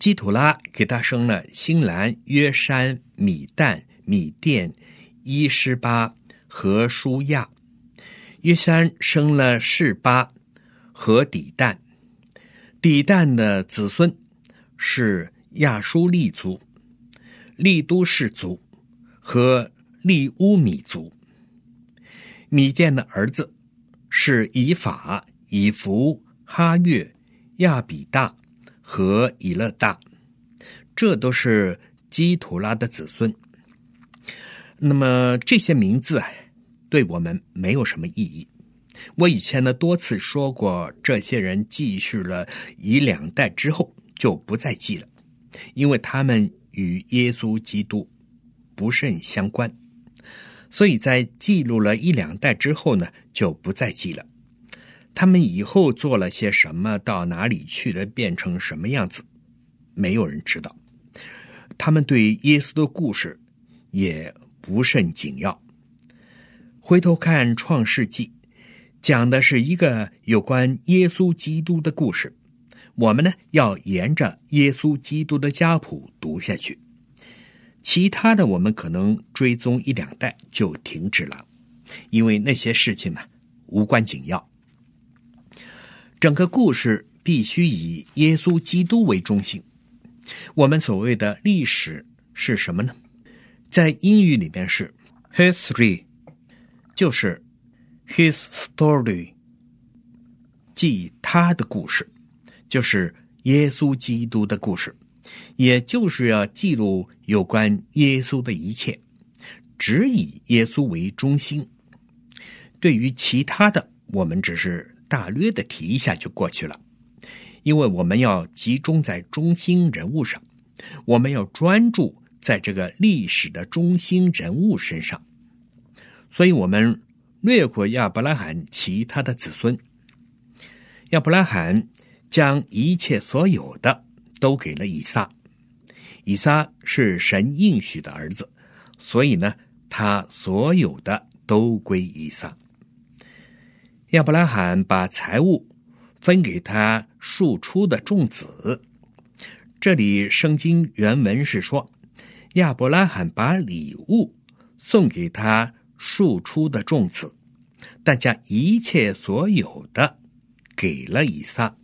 基土拉给他生了新兰、约山、米旦、米甸、伊施巴和舒亚。约山生了示巴和底旦。底旦的子孙是亚舒利族、利都氏族和利乌米族。米甸的儿子是以法、以弗、哈月、亚比大和以勒大，这都是基土拉的子孙。那么这些名字啊，对我们没有什么意义。我以前呢多次说过，这些人继续了一两代之后就不再记了，因为他们与耶稣基督不甚相关，所以在记录了一两代之后呢就不再记了。他们以后做了些什么，到哪里去了，变成什么样子，没有人知道。他们对耶稣的故事也不甚紧要。回头看创世纪，讲的是一个有关耶稣基督的故事，我们呢要沿着耶稣基督的家谱读下去，其他的我们可能追踪一两代就停止了，因为那些事情呢无关紧要。整个故事必须以耶稣基督为中心。我们所谓的历史是什么呢？在英语里面是 history， 就是 his story， 即他的故事，就是耶稣基督的故事，也就是要记录有关耶稣的一切，只以耶稣为中心。对于其他的，我们只是大略的提一下就过去了，因为我们要集中在中心人物上，我们要专注在这个历史的中心人物身上，所以我们略过亚伯拉罕其他的子孙。亚伯拉罕将一切所有的都给了以撒，以撒是神应许的儿子，所以呢，他所有的都归以撒。亚伯拉罕把财物分给他庶出的众子，这里圣经原文是说，亚伯拉罕把礼物送给他庶出的众子，但将一切所有的给了以撒。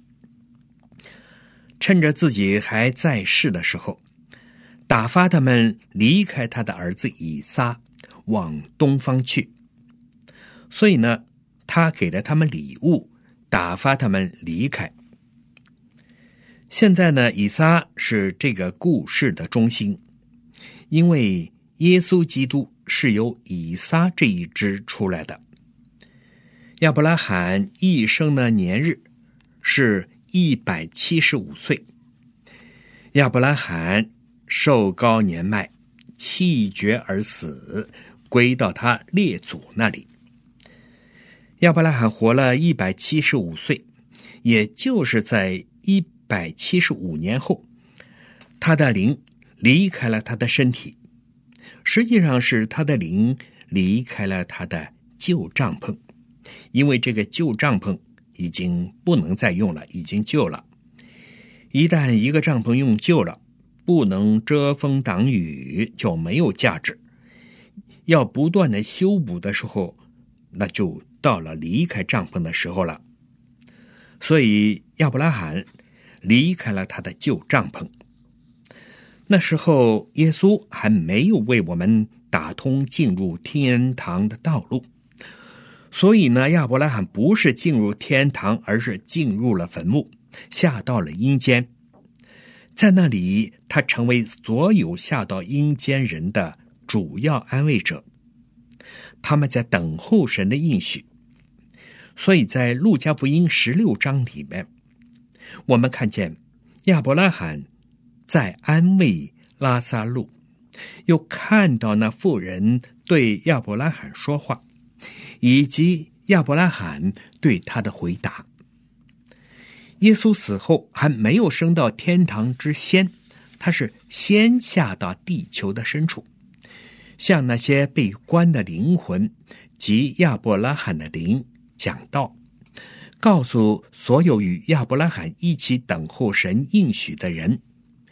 趁着自己还在世的时候，打发他们离开他的儿子以撒，往东方去。所以呢，他给了他们礼物，打发他们离开。现在呢，以撒是这个故事的中心，因为耶稣基督是由以撒这一支出来的。亚伯拉罕一生的年日是一百七十五岁。亚伯拉罕寿高年迈，气绝而死，归到他列祖那里。亚伯拉罕活了一百七十五岁，也就是在一百七十五年后，他的灵离开了他的身体，实际上是他的灵离开了他的旧帐篷，因为这个旧帐篷已经不能再用了，已经旧了。一旦一个帐篷用旧了，不能遮风挡雨，就没有价值。要不断的修补的时候，那就到了离开帐篷的时候了。所以亚伯拉罕离开了他的旧帐篷。那时候耶稣还没有为我们打通进入天堂的道路，所以呢，亚伯拉罕不是进入天堂，而是进入了坟墓，下到了阴间。在那里，他成为所有下到阴间人的主要安慰者，他们在等候神的应许。所以在路加福音十六章里面，我们看见亚伯拉罕在安慰拉撒路，又看到那妇人对亚伯拉罕说话，以及亚伯拉罕对他的回答。耶稣死后还没有升到天堂之先，他是先下到地球的深处，向那些被关的灵魂及亚伯拉罕的灵讲道，告诉所有与亚伯拉罕一起等候神应许的人，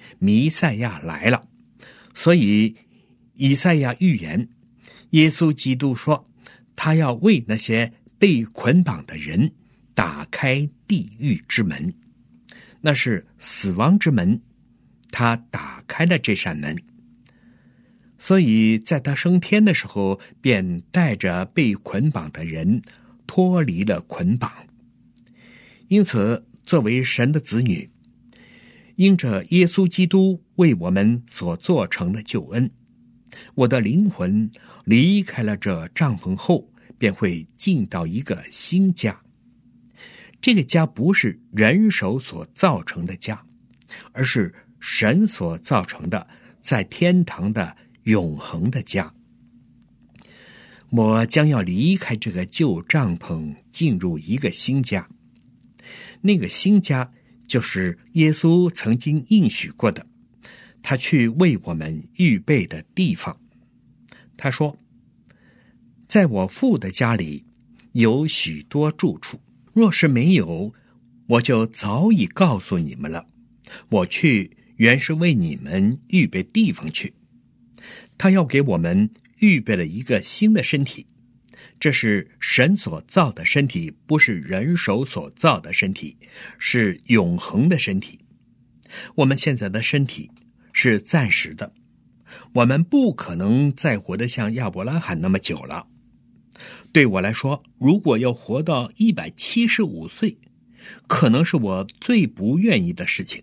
弥赛亚来了。所以以赛亚预言耶稣基督说，他要为那些被捆绑的人打开地狱之门，那是死亡之门，他打开了这扇门。所以在他升天的时候，便带着被捆绑的人脱离了捆绑。因此作为神的子女，因着耶稣基督为我们所做成的救恩，我的灵魂离开了这帐篷后，便会进到一个新家。这个家不是人手所造成的家，而是神所造成的，在天堂的永恒的家。我将要离开这个旧帐篷，进入一个新家。那个新家就是耶稣曾经应许过的，他去为我们预备的地方。他说，在我父的家里有许多住处，若是没有，我就早已告诉你们了。我去原是为你们预备地方去。他要给我们预备了一个新的身体，这是神所造的身体，不是人手所造的身体，是永恒的身体。我们现在的身体是暂时的，我们不可能再活得像亚伯拉罕那么久了。对我来说，如果要活到一百七十五岁，可能是我最不愿意的事情。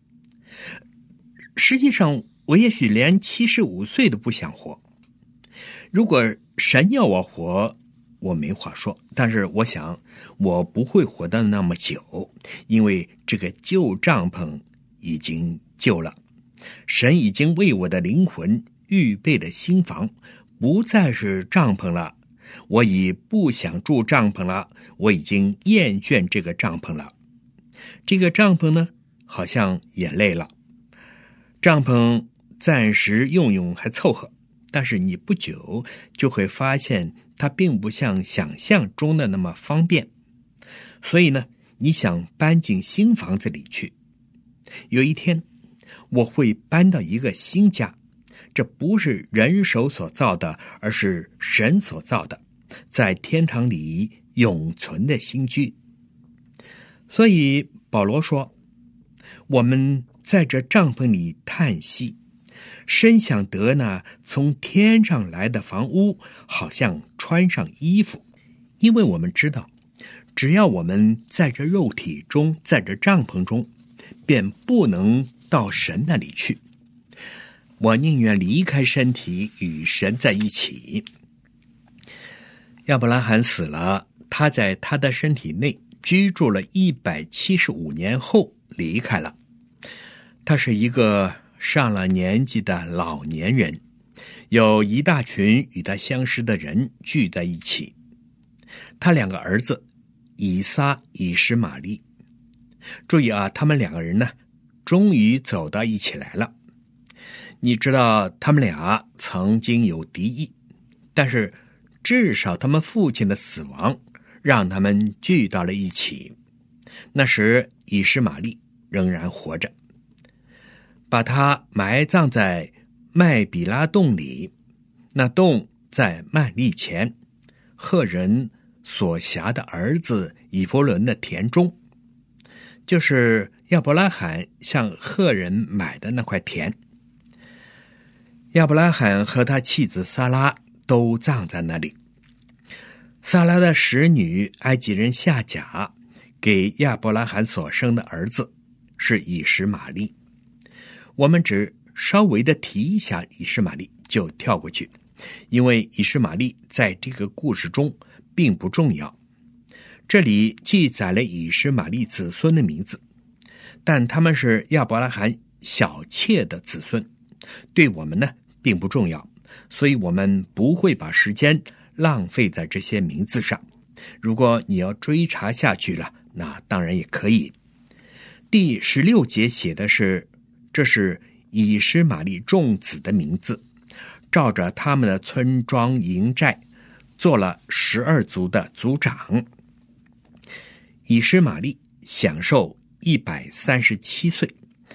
实际上我也许连七十五岁都不想活。如果神要我活，我没话说，但是我想我不会活得那么久，因为这个旧帐篷已经旧了，神已经为我的灵魂预备了新房，不再是帐篷了。我已不想住帐篷了，我已经厌倦这个帐篷了。这个帐篷呢，好像也累了。帐篷暂时用用还凑合，但是你不久就会发现它并不像想象中的那么方便。所以呢，你想搬进新房子里去。有一天我会搬到一个新家，这不是人手所造的，而是神所造的，在天堂里永存的新居。所以保罗说，我们在这帐篷里叹息，深想得那从天上来的房屋，好像穿上衣服。因为我们知道，只要我们在这肉体中，在这帐篷中，便不能到神那里去。我宁愿离开身体，与神在一起。亚伯拉罕死了，他在他的身体内居住了一百七十五年后离开了。他是一个上了年纪的老年人，有一大群与他相识的人聚在一起。他两个儿子以撒、以实玛利，注意啊，他们两个人呢，终于走到一起来了。你知道他们俩曾经有敌意，但是至少他们父亲的死亡让他们聚到了一起。那时以实玛利仍然活着，把他埋葬在麦比拉洞里，那洞在曼利前，赫人所辖的儿子以弗伦的田中，就是亚伯拉罕向赫人买的那块田。亚伯拉罕和他妻子撒拉都葬在那里。撒拉的使女埃及人夏甲给亚伯拉罕所生的儿子是以实玛利。我们只稍微的提一下以实玛利就跳过去，因为以实玛利在这个故事中并不重要。这里记载了以实玛利子孙的名字，但他们是亚伯拉罕小妾的子孙，对我们呢并不重要，所以我们不会把时间浪费在这些名字上。如果你要追查下去了，那当然也可以。第十六节写的是，这是以实玛利众子的名字，照着他们的村庄营寨做了十二族的族长。以实玛利享受一百三十七岁，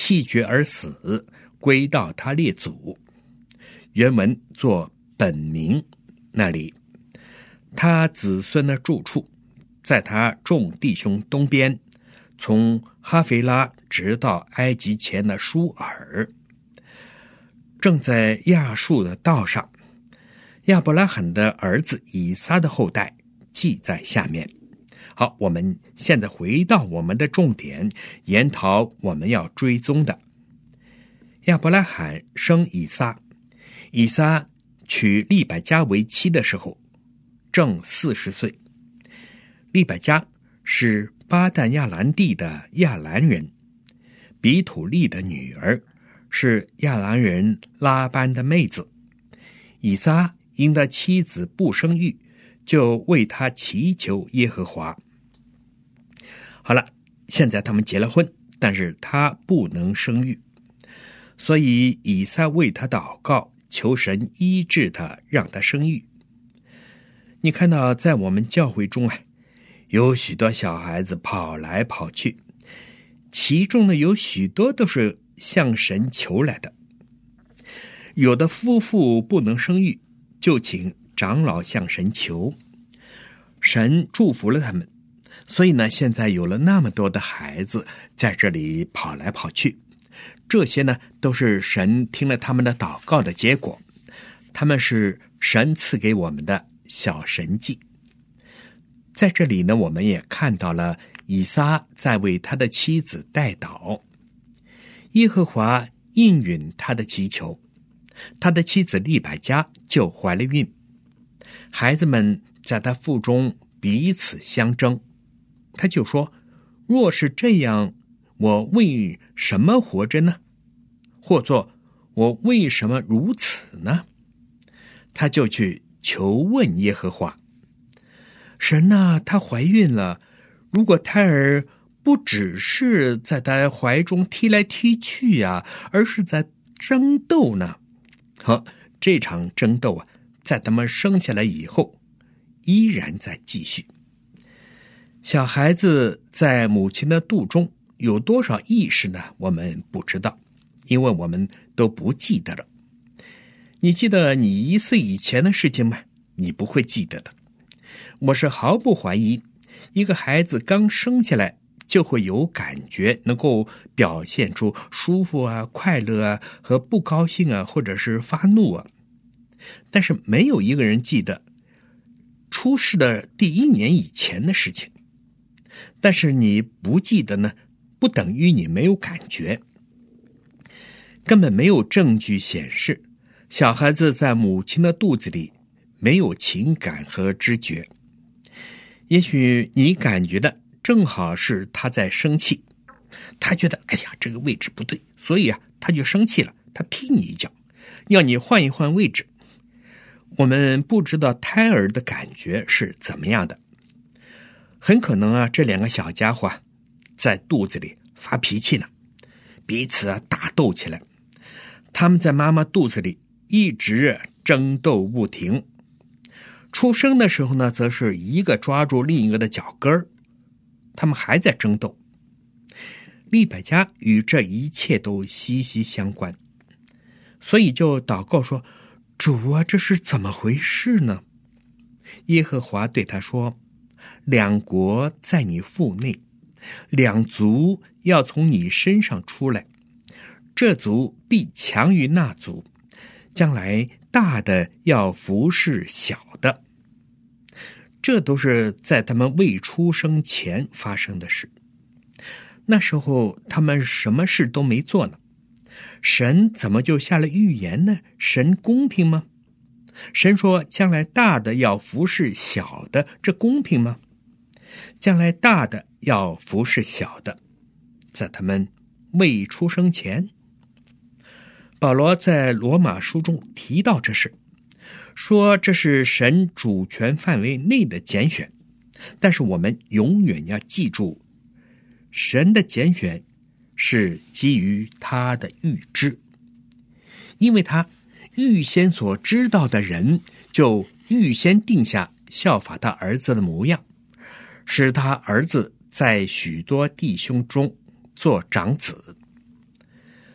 气绝而死，归到他列祖。原文作本名那里，他子孙的住处，在他众弟兄东边，从哈腓拉直到埃及前的舒尔，正在亚述的道上。亚伯拉罕的儿子以撒的后代记在下面。好，我们现在回到我们的重点，研讨我们要追踪的。亚伯拉罕生以撒，以撒娶利百加为妻的时候正四十岁。利百加是巴旦亚兰地的亚兰人，比土利的女儿，是亚兰人拉班的妹子。以撒因他妻子不生育，就为他祈求耶和华。好了，现在他们结了婚，但是他不能生育，所以以撒为他祷告，求神医治他，让他生育。你看到在我们教会中啊，有许多小孩子跑来跑去，其中呢有许多都是向神求来的。有的夫妇不能生育，就请长老向神求，神祝福了他们，所以呢现在有了那么多的孩子在这里跑来跑去。这些呢都是神听了他们的祷告的结果，他们是神赐给我们的小神迹。在这里呢，我们也看到了以撒在为他的妻子代祷，耶和华应允他的祈求，他的妻子利百加就怀了孕。孩子们在他腹中彼此相争，他就说，若是这样，我为什么活着呢？或作，我为什么如此呢？他就去求问耶和华。神啊，她怀孕了，如果胎儿不只是在她怀中踢来踢去啊，而是在争斗呢？好，这场争斗啊，在他们生下来以后依然在继续。小孩子在母亲的肚中有多少意识呢？我们不知道，因为我们都不记得了。你记得你一岁以前的事情吗？你不会记得的。我是毫不怀疑，一个孩子刚生下来就会有感觉，能够表现出舒服啊、快乐啊和不高兴啊，或者是发怒啊。但是没有一个人记得出世的第一年以前的事情。但是你不记得呢，不等于你没有感觉。根本没有证据显示小孩子在母亲的肚子里没有情感和知觉。也许你感觉的正好是他在生气，他觉得哎呀这个位置不对，所以啊他就生气了，他踢你一脚，要你换一换位置。我们不知道胎儿的感觉是怎么样的，很可能啊这两个小家伙啊在肚子里发脾气呢，彼此啊打斗起来。他们在妈妈肚子里一直争斗不停，出生的时候呢，则是一个抓住另一个的脚跟儿，他们还在争斗。利百加与这一切都息息相关，所以就祷告说，主啊，这是怎么回事呢？耶和华对他说，两国在你腹内，两族要从你身上出来，这族必强于那族，将来大的要服侍小的。这都是在他们未出生前发生的事。那时候他们什么事都没做呢，神怎么就下了预言呢？神公平吗？神说将来大的要服侍小的，这公平吗？将来大的要服侍小的，在他们未出生前。保罗在罗马书中提到这事，说这是神主权范围内的拣选，但是我们永远要记住，神的拣选是基于他的预知，因为他预先所知道的人，就预先定下效法他儿子的模样，使他儿子在许多弟兄中做长子。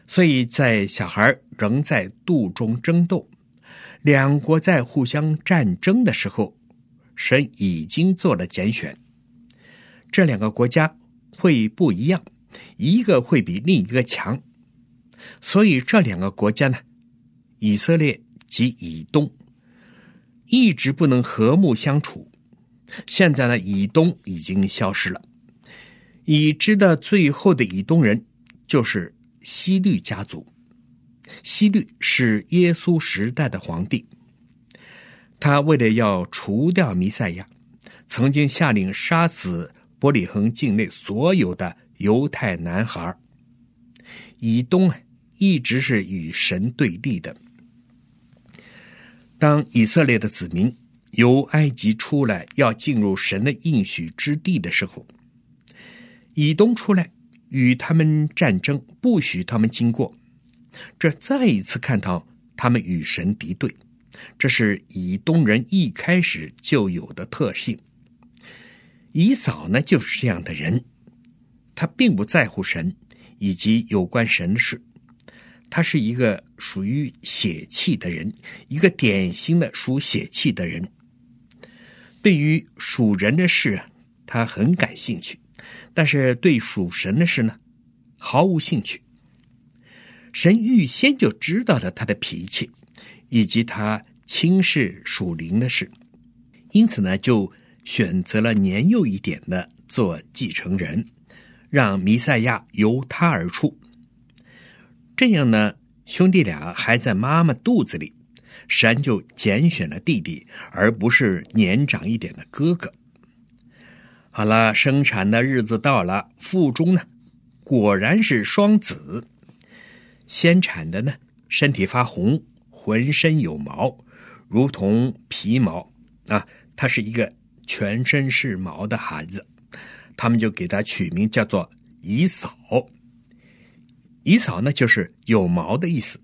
所以在小孩仍在肚中争斗，两国在互相战争的时候，神已经做了拣选。这两个国家会不一样，一个会比另一个强。所以这两个国家呢，以色列及以东，一直不能和睦相处。现在呢，以东已经消失了。已知的最后的以东人就是希律家族。希律是耶稣时代的皇帝，他为了要除掉弥赛亚，曾经下令杀死伯利恒境内所有的犹太男孩。以东一直是与神对立的。当以色列的子民由埃及出来要进入神的应许之地的时候，以东出来与他们战争，不许他们经过。这再一次看到他们与神敌对，这是以东人一开始就有的特性。以扫呢，就是这样的人，他并不在乎神以及有关神的事，他是一个属于血气的人，一个典型的属血气的人。对于属人的事他很感兴趣，但是对属神的事呢，毫无兴趣。神预先就知道了他的脾气，以及他轻视属灵的事，因此呢，就选择了年幼一点的做继承人，让弥赛亚由他而出。这样呢，兄弟俩还在妈妈肚子里，神就拣选了弟弟，而不是年长一点的哥哥。好了，生产的日子到了，腹中呢，果然是双子。先产的呢，身体发红，浑身有毛，如同皮毛啊，他是一个全身是毛的孩子，他们就给他取名叫做以扫。以扫呢，就是有毛的意思。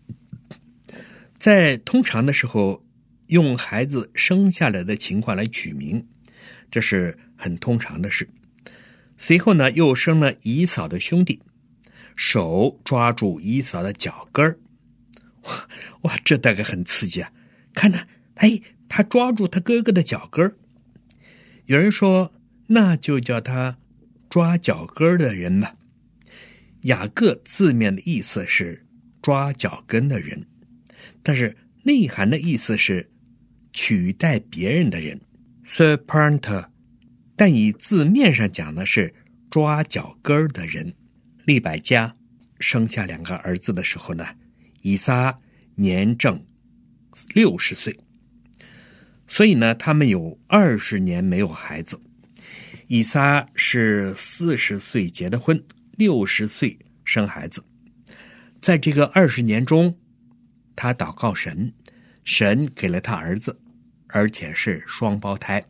在通常的时候，用孩子生下来的情况来取名，这是很通常的事。随后呢，又生了以扫的兄弟，手抓住以扫的脚跟儿，哇哇，这大概很刺激啊！看呢，哎，他抓住他哥哥的脚跟儿。有人说，那就叫他抓脚跟的人吧。雅各字面的意思是抓脚跟的人，但是内涵的意思是取代别人的人 supplanter， 但以字面上讲的是抓脚跟的人。利百加生下两个儿子的时候呢，以撒年正六十岁，所以呢，他们有二十年没有孩子。以撒是四十岁结的婚，六十岁生孩子。在这个二十年中，他祷告神，神给了他儿子，而且是双胞胎。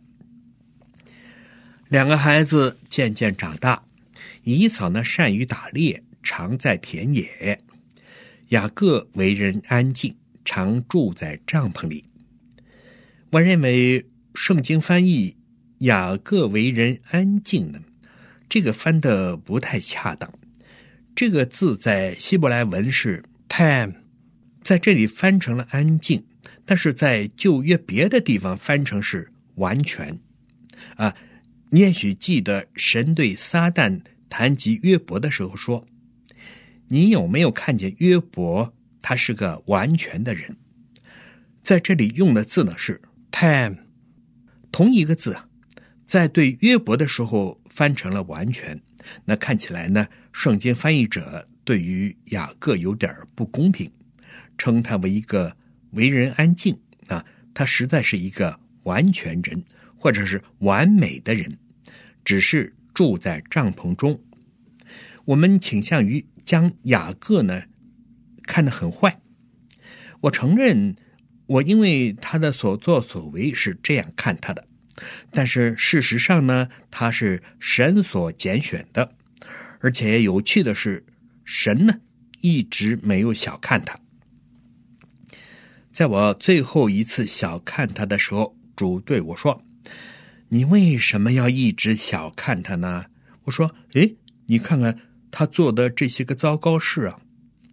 两个孩子渐渐长大，以扫呢善于打猎，常在田野；雅各为人安静，常住在帐篷里。我认为圣经翻译雅各为人安静呢，这个翻得不太恰当。这个字在希伯来文是 time， 在这里翻成了安静，但是在旧约别的地方翻成是完全啊。你也许记得神对撒旦谈及约伯的时候说，你有没有看见约伯他是个完全的人？在这里用的字呢是 time， 同一个字在对约伯的时候翻成了完全。那看起来呢，圣经翻译者对于雅各有点不公平，称他为一个为人安静啊，他实在是一个完全人，或者是完美的人，只是住在帐篷中。我们倾向于将雅各呢看得很坏。我承认，我因为他的所作所为是这样看他的，但是事实上呢，他是神所拣选的。而且有趣的是，神呢一直没有小看他。在我最后一次小看他的时候，主对我说，你为什么要一直小看他呢？我说，诶，你看看他做的这些个糟糕事啊。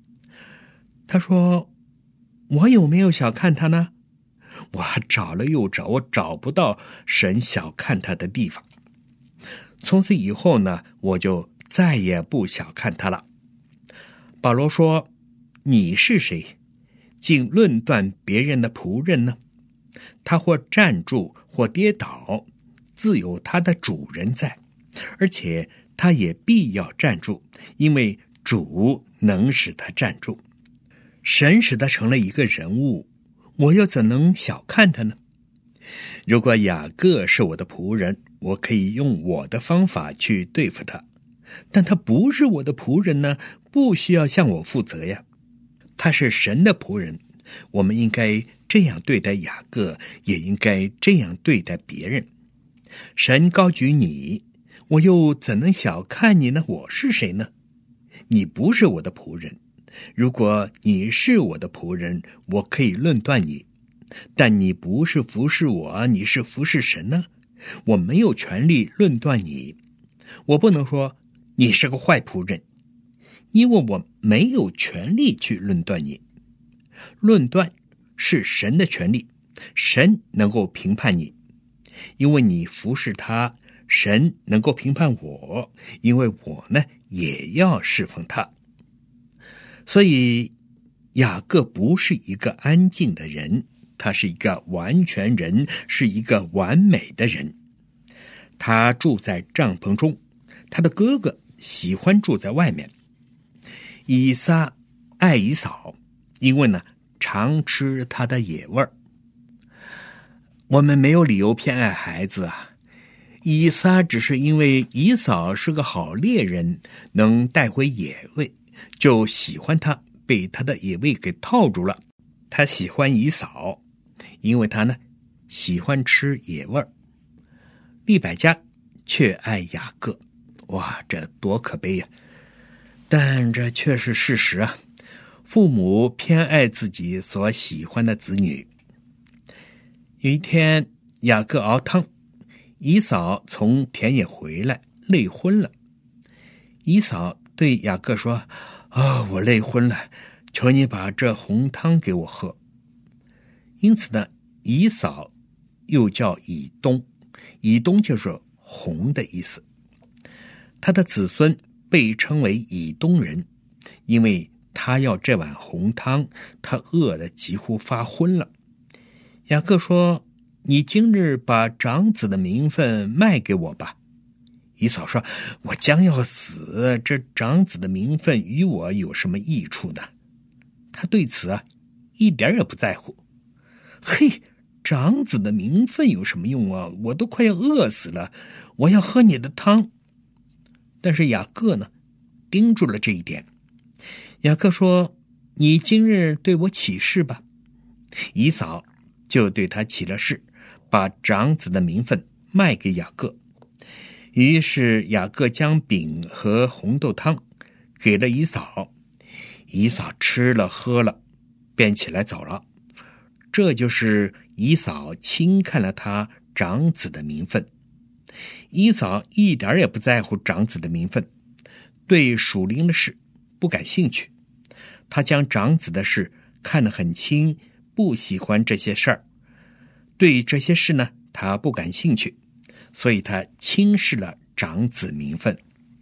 他说，我有没有小看他呢？我找了又找，我找不到神小看他的地方。从此以后呢，我就再也不小看他了。保罗说，你是谁，竟论断别人的仆人呢？他或站住或跌倒，自有他的主人在，而且他也必要站住，因为主能使他站住。神使他成了一个人物，我又怎能小看他呢？如果雅各是我的仆人，我可以用我的方法去对付他，但他不是我的仆人呢，不需要向我负责呀。他是神的仆人，我们应该这样对待雅各，也应该这样对待别人。神高举你，我又怎能小看你呢？我是谁呢？你不是我的仆人。如果你是我的仆人，我可以论断你，但你不是服侍我，你是服侍神呢。我没有权利论断你，我不能说你是个坏仆人，因为我没有权利去论断你。论断是神的权利，神能够评判你，因为你服侍他，神能够评判我，因为我呢也要侍奉他。所以雅各不是一个安静的人，他是一个完全人，是一个完美的人。他住在帐篷中，他的哥哥喜欢住在外面。以撒爱以扫，因为呢常吃他的野味儿。我们没有理由偏爱孩子啊，以撒只是因为以扫是个好猎人，能带回野味，就喜欢他，被他的野味给套住了。他喜欢以扫，因为他呢喜欢吃野味儿。利百加却爱雅各，哇，这多可悲呀！但这却是事实啊。父母偏爱自己所喜欢的子女。有一天，雅各熬汤，以扫从田野回来，累昏了。以扫对雅各说：啊、哦，我累昏了，求你把这红汤给我喝。因此呢，以扫又叫以东，以东就是红的意思。他的子孙被称为以东人，因为他要这碗红汤，他饿得几乎发昏了。雅各说：你今日把长子的名分卖给我吧。以扫说：我将要死，这长子的名分与我有什么益处呢？他对此啊一点也不在乎。嘿，长子的名分有什么用啊？我都快要饿死了，我要喝你的汤。但是雅各呢盯住了这一点。雅各说：你今日对我起誓吧。以扫就对他起了誓，把长子的名分卖给雅各。于是雅各将饼和红豆汤给了以扫，以扫吃了喝了，便起来走了。这就是以扫轻看了他长子的名分。以扫一点也不在乎长子的名分，对属灵的事不感兴趣。他将长子的事看得很轻，不喜欢这些事儿。对这些事呢，他不感兴趣，所以他轻视了长子名分。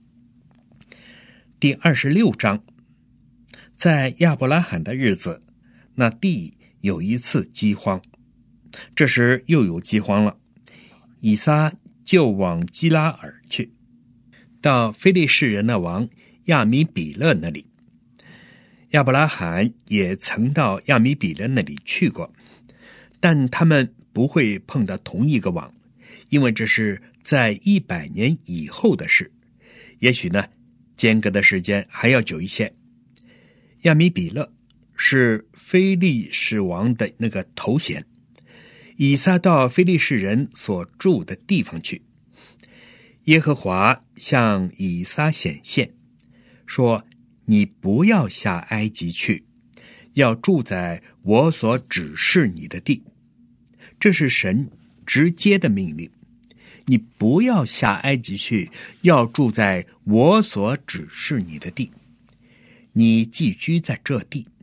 第二十六章，在亚伯拉罕的日子，那地有一次饥荒，这时又有饥荒了，以撒就往基拉尔去，到非利士人的王亚米比勒那里。亚伯拉罕也曾到亚米比勒那里去过，但他们不会碰到同一个王，因为这是在一百年以后的事，也许呢间隔的时间还要久一些。亚米比勒是非利士王的那个头衔，以撒到非利士人所住的地方去。耶和华向以撒显现，说：你不要下埃及去，要住在我所指示你的地。这是神直接的命令，你不要下埃及去，要住在我所指示你的地。你寄居在这地，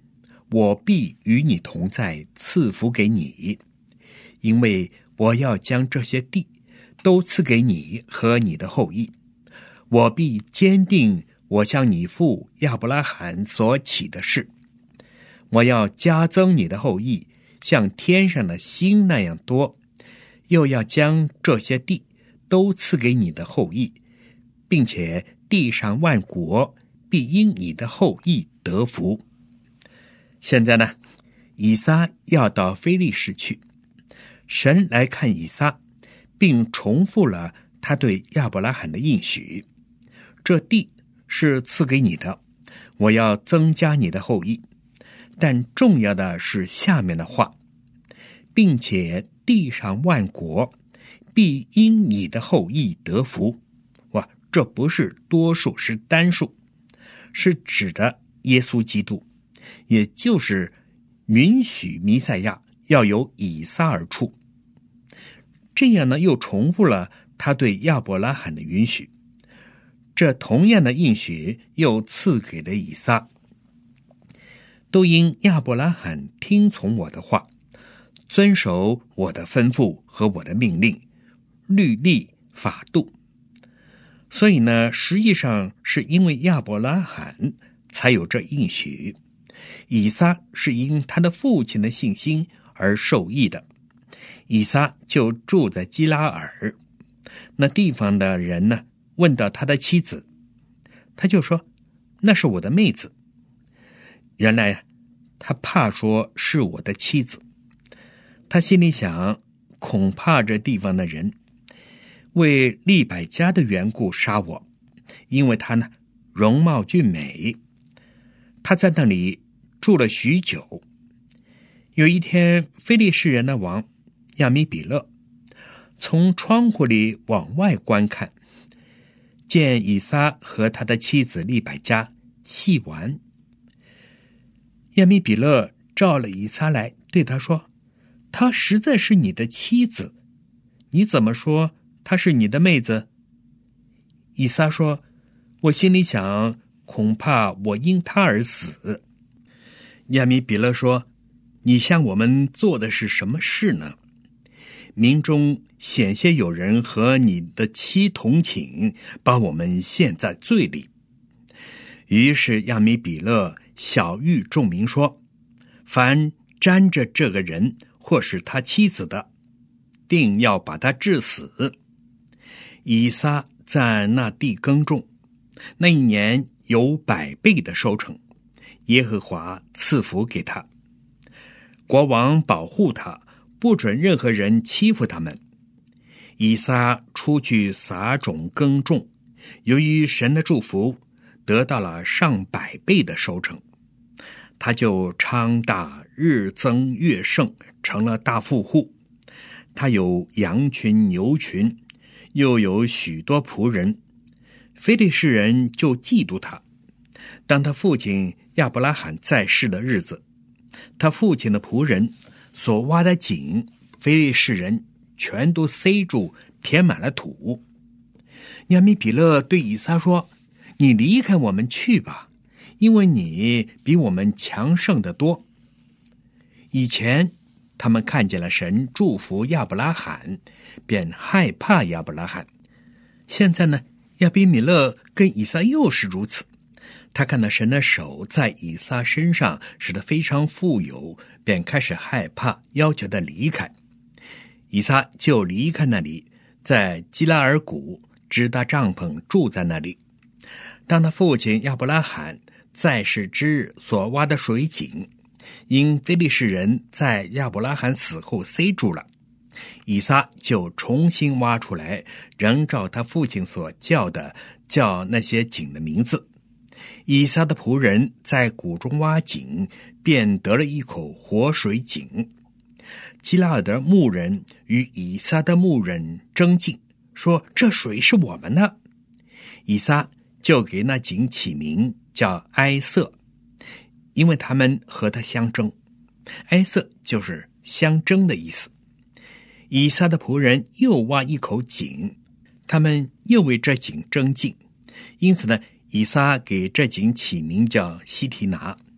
我必与你同在，赐福给你，因为我要将这些地都赐给你和你的后裔。我必坚定我向你父亚伯拉罕所起的事，我要加增你的后裔，像天上的星那样多，又要将这些地都赐给你的后裔，并且地上万国必因你的后裔得福。现在呢，以撒要到非利士去，神来看以撒，并重复了他对亚伯拉罕的应许，这地是赐给你的，我要增加你的后裔。但重要的是下面的话，并且地上万国必因你的后裔得福。哇，这不是多数，是单数，是指的耶稣基督，也就是允许弥赛亚要由以撒而出。这样呢，又重复了他对亚伯拉罕的允许，这同样的应许又赐给了以撒。都因亚伯拉罕听从我的话，遵守我的吩咐和我的命令、律例、法度。所以呢，实际上是因为亚伯拉罕才有这应许，以撒是因他的父亲的信心而受益的。以撒就住在基拉尔，那地方的人呢，问到他的妻子，他就说那是我的妹子。原来他怕说是我的妻子，他心里想，恐怕这地方的人为利百加的缘故杀我，因为他呢容貌俊美。他在那里住了许久。有一天，非利士人的王亚米比勒从窗户里往外观看，见以撒和他的妻子利百加戏玩。亚米比勒召了以撒来，对他说，她实在是你的妻子，你怎么说她是你的妹子？以撒说，我心里想，恐怕我因她而死。亚米比勒说，你向我们做的是什么事呢？民中险些有人和你的妻同寝，把我们陷在罪里。于是亚米比勒晓谕众民说，凡沾着这个人或是他妻子的，定要把他治死。以撒在那地耕种，那一年有百倍的收成，耶和华赐福给他。国王保护他，不准任何人欺负他们。以撒出去撒种耕种，由于神的祝福，得到了上百倍的收成，他就昌大，日增月盛，成了大富户。他有羊群牛群，又有许多仆人。非利士人就嫉妒他。当他父亲亚伯拉罕在世的日子，他父亲的仆人所挖的井，非利士人全都塞住，填满了土。亚米比勒对以撒说，你离开我们去吧，因为你比我们强盛得多。以前他们看见了神祝福亚伯拉罕，便害怕亚伯拉罕。现在呢，亚比米勒跟以撒又是如此，他看到神的手在以撒身上使得非常富有，便开始害怕，要求他离开。以撒就离开那里，在基拉尔谷支搭帐篷，住在那里。当他父亲亚伯拉罕在世之日所挖的水井，因非利士人在亚伯拉罕死后塞住了，以撒就重新挖出来，仍照他父亲所叫的，叫那些井的名字。以撒的仆人在谷中挖井，便得了一口活水井。基拉尔的牧人与以撒的牧人争竞，说这水是我们的。以撒就给那井起名叫埃瑟，因为他们和他相争。埃瑟就是相争的意思。以撒的仆人又挖一口井，他们又为这井争竞，因此呢，以撒给这井起名叫西提拿，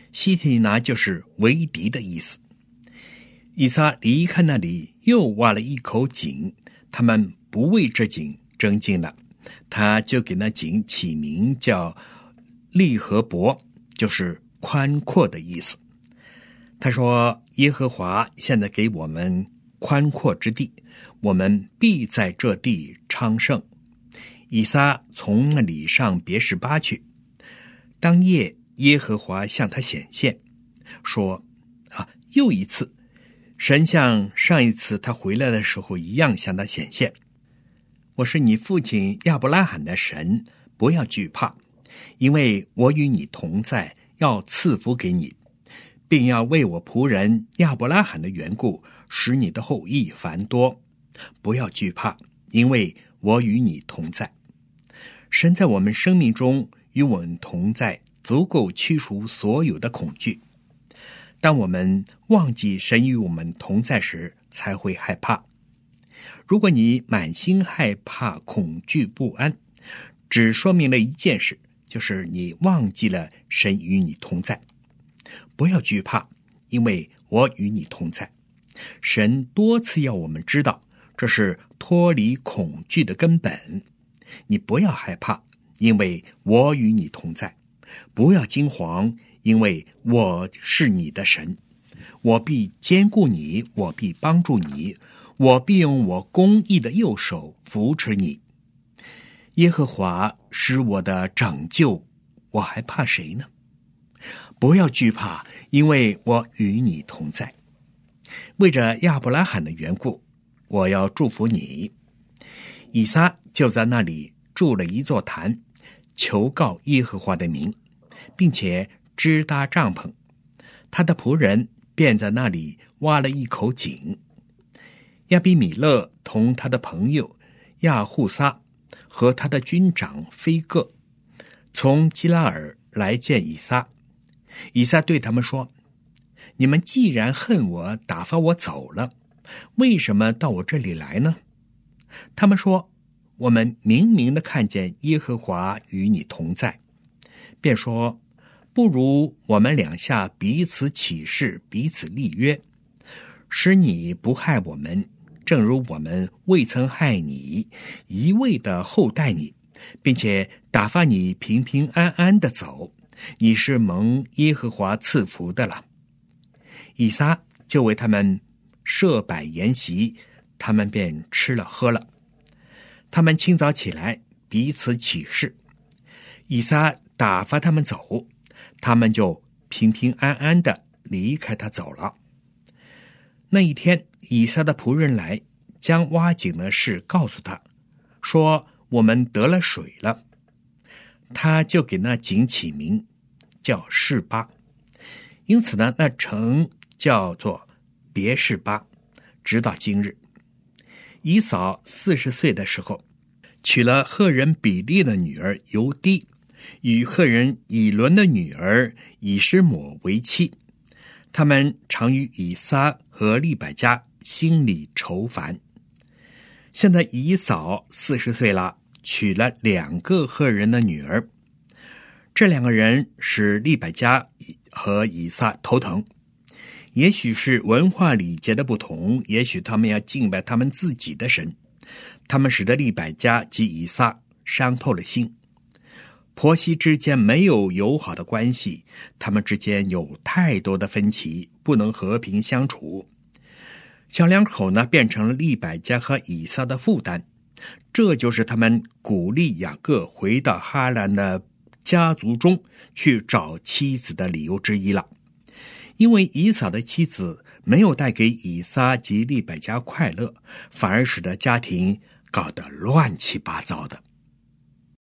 西提拿就是为敌的意思。以撒离开那里，又挖了一口井，他们不为这井争竞了，他就给那井起名叫利和伯，就是宽阔的意思。他说，耶和华现在给我们宽阔之地，我们必在这地昌盛。以撒从那里上别是巴去，当夜耶和华向他显现，说啊，又一次，神像上一次他回来的时候一样向他显现。我是你父亲亚伯拉罕的神，不要惧怕，因为我与你同在，要赐福给你，并要为我仆人亚伯拉罕的缘故，使你的后裔繁多。不要惧怕，因为我与你同在。神在我们生命中与我们同在，足够驱除所有的恐惧。当我们忘记神与我们同在时，才会害怕。如果你满心害怕、恐惧不安，只说明了一件事，就是你忘记了神与你同在。不要惧怕，因为我与你同在。神多次要我们知道，这是脱离恐惧的根本。你不要害怕，因为我与你同在。不要惊惶，因为我是你的神。我必坚固你，我必帮助你，我必用我公义的右手扶持你。耶和华是我的拯救，我还怕谁呢？不要惧怕，因为我与你同在。为着亚伯拉罕的缘故，我要祝福你。以撒就在那里筑了一座坛，求告耶和华的名，并且支搭帐篷。他的仆人便在那里挖了一口井。亚比米勒同他的朋友亚户撒和他的军长菲各从基拉尔来见以撒。以撒对他们说，你们既然恨我，打发我走了，为什么到我这里来呢？他们说，我们明明的看见耶和华与你同在，便说，不如我们两下彼此起誓，彼此立约，使你不害我们，正如我们未曾害你，一味的厚待你，并且打发你平平安安的走，你是蒙耶和华赐福的了。以撒就为他们设摆筵席，他们便吃了喝了。他们清早起来，彼此起誓。以撒打发他们走，他们就平平安安的离开他走了。那一天，以撒的仆人来，将挖井的事告诉他，说我们得了水了。他就给那井起名叫示巴，因此呢，那城叫做别示巴，直到今日。以扫四十岁的时候，娶了赫人比利的女儿犹低，与赫人以伦的女儿以实抹为妻。他们常与以撒和利百加心里愁烦。现在以扫四十岁了，娶了两个赫人的女儿，这两个人使利百加和以撒头疼。也许是文化礼节的不同，也许他们要敬拜他们自己的神，他们使得利百加及以撒伤透了心。婆媳之间没有友好的关系，他们之间有太多的分歧，不能和平相处。小两口呢，变成了利百加和以撒的负担，这就是他们鼓励雅各回到哈兰的家族中去找妻子的理由之一了。因为以扫的妻子没有带给以撒及利百加快乐，反而使得家庭搞得乱七八糟的。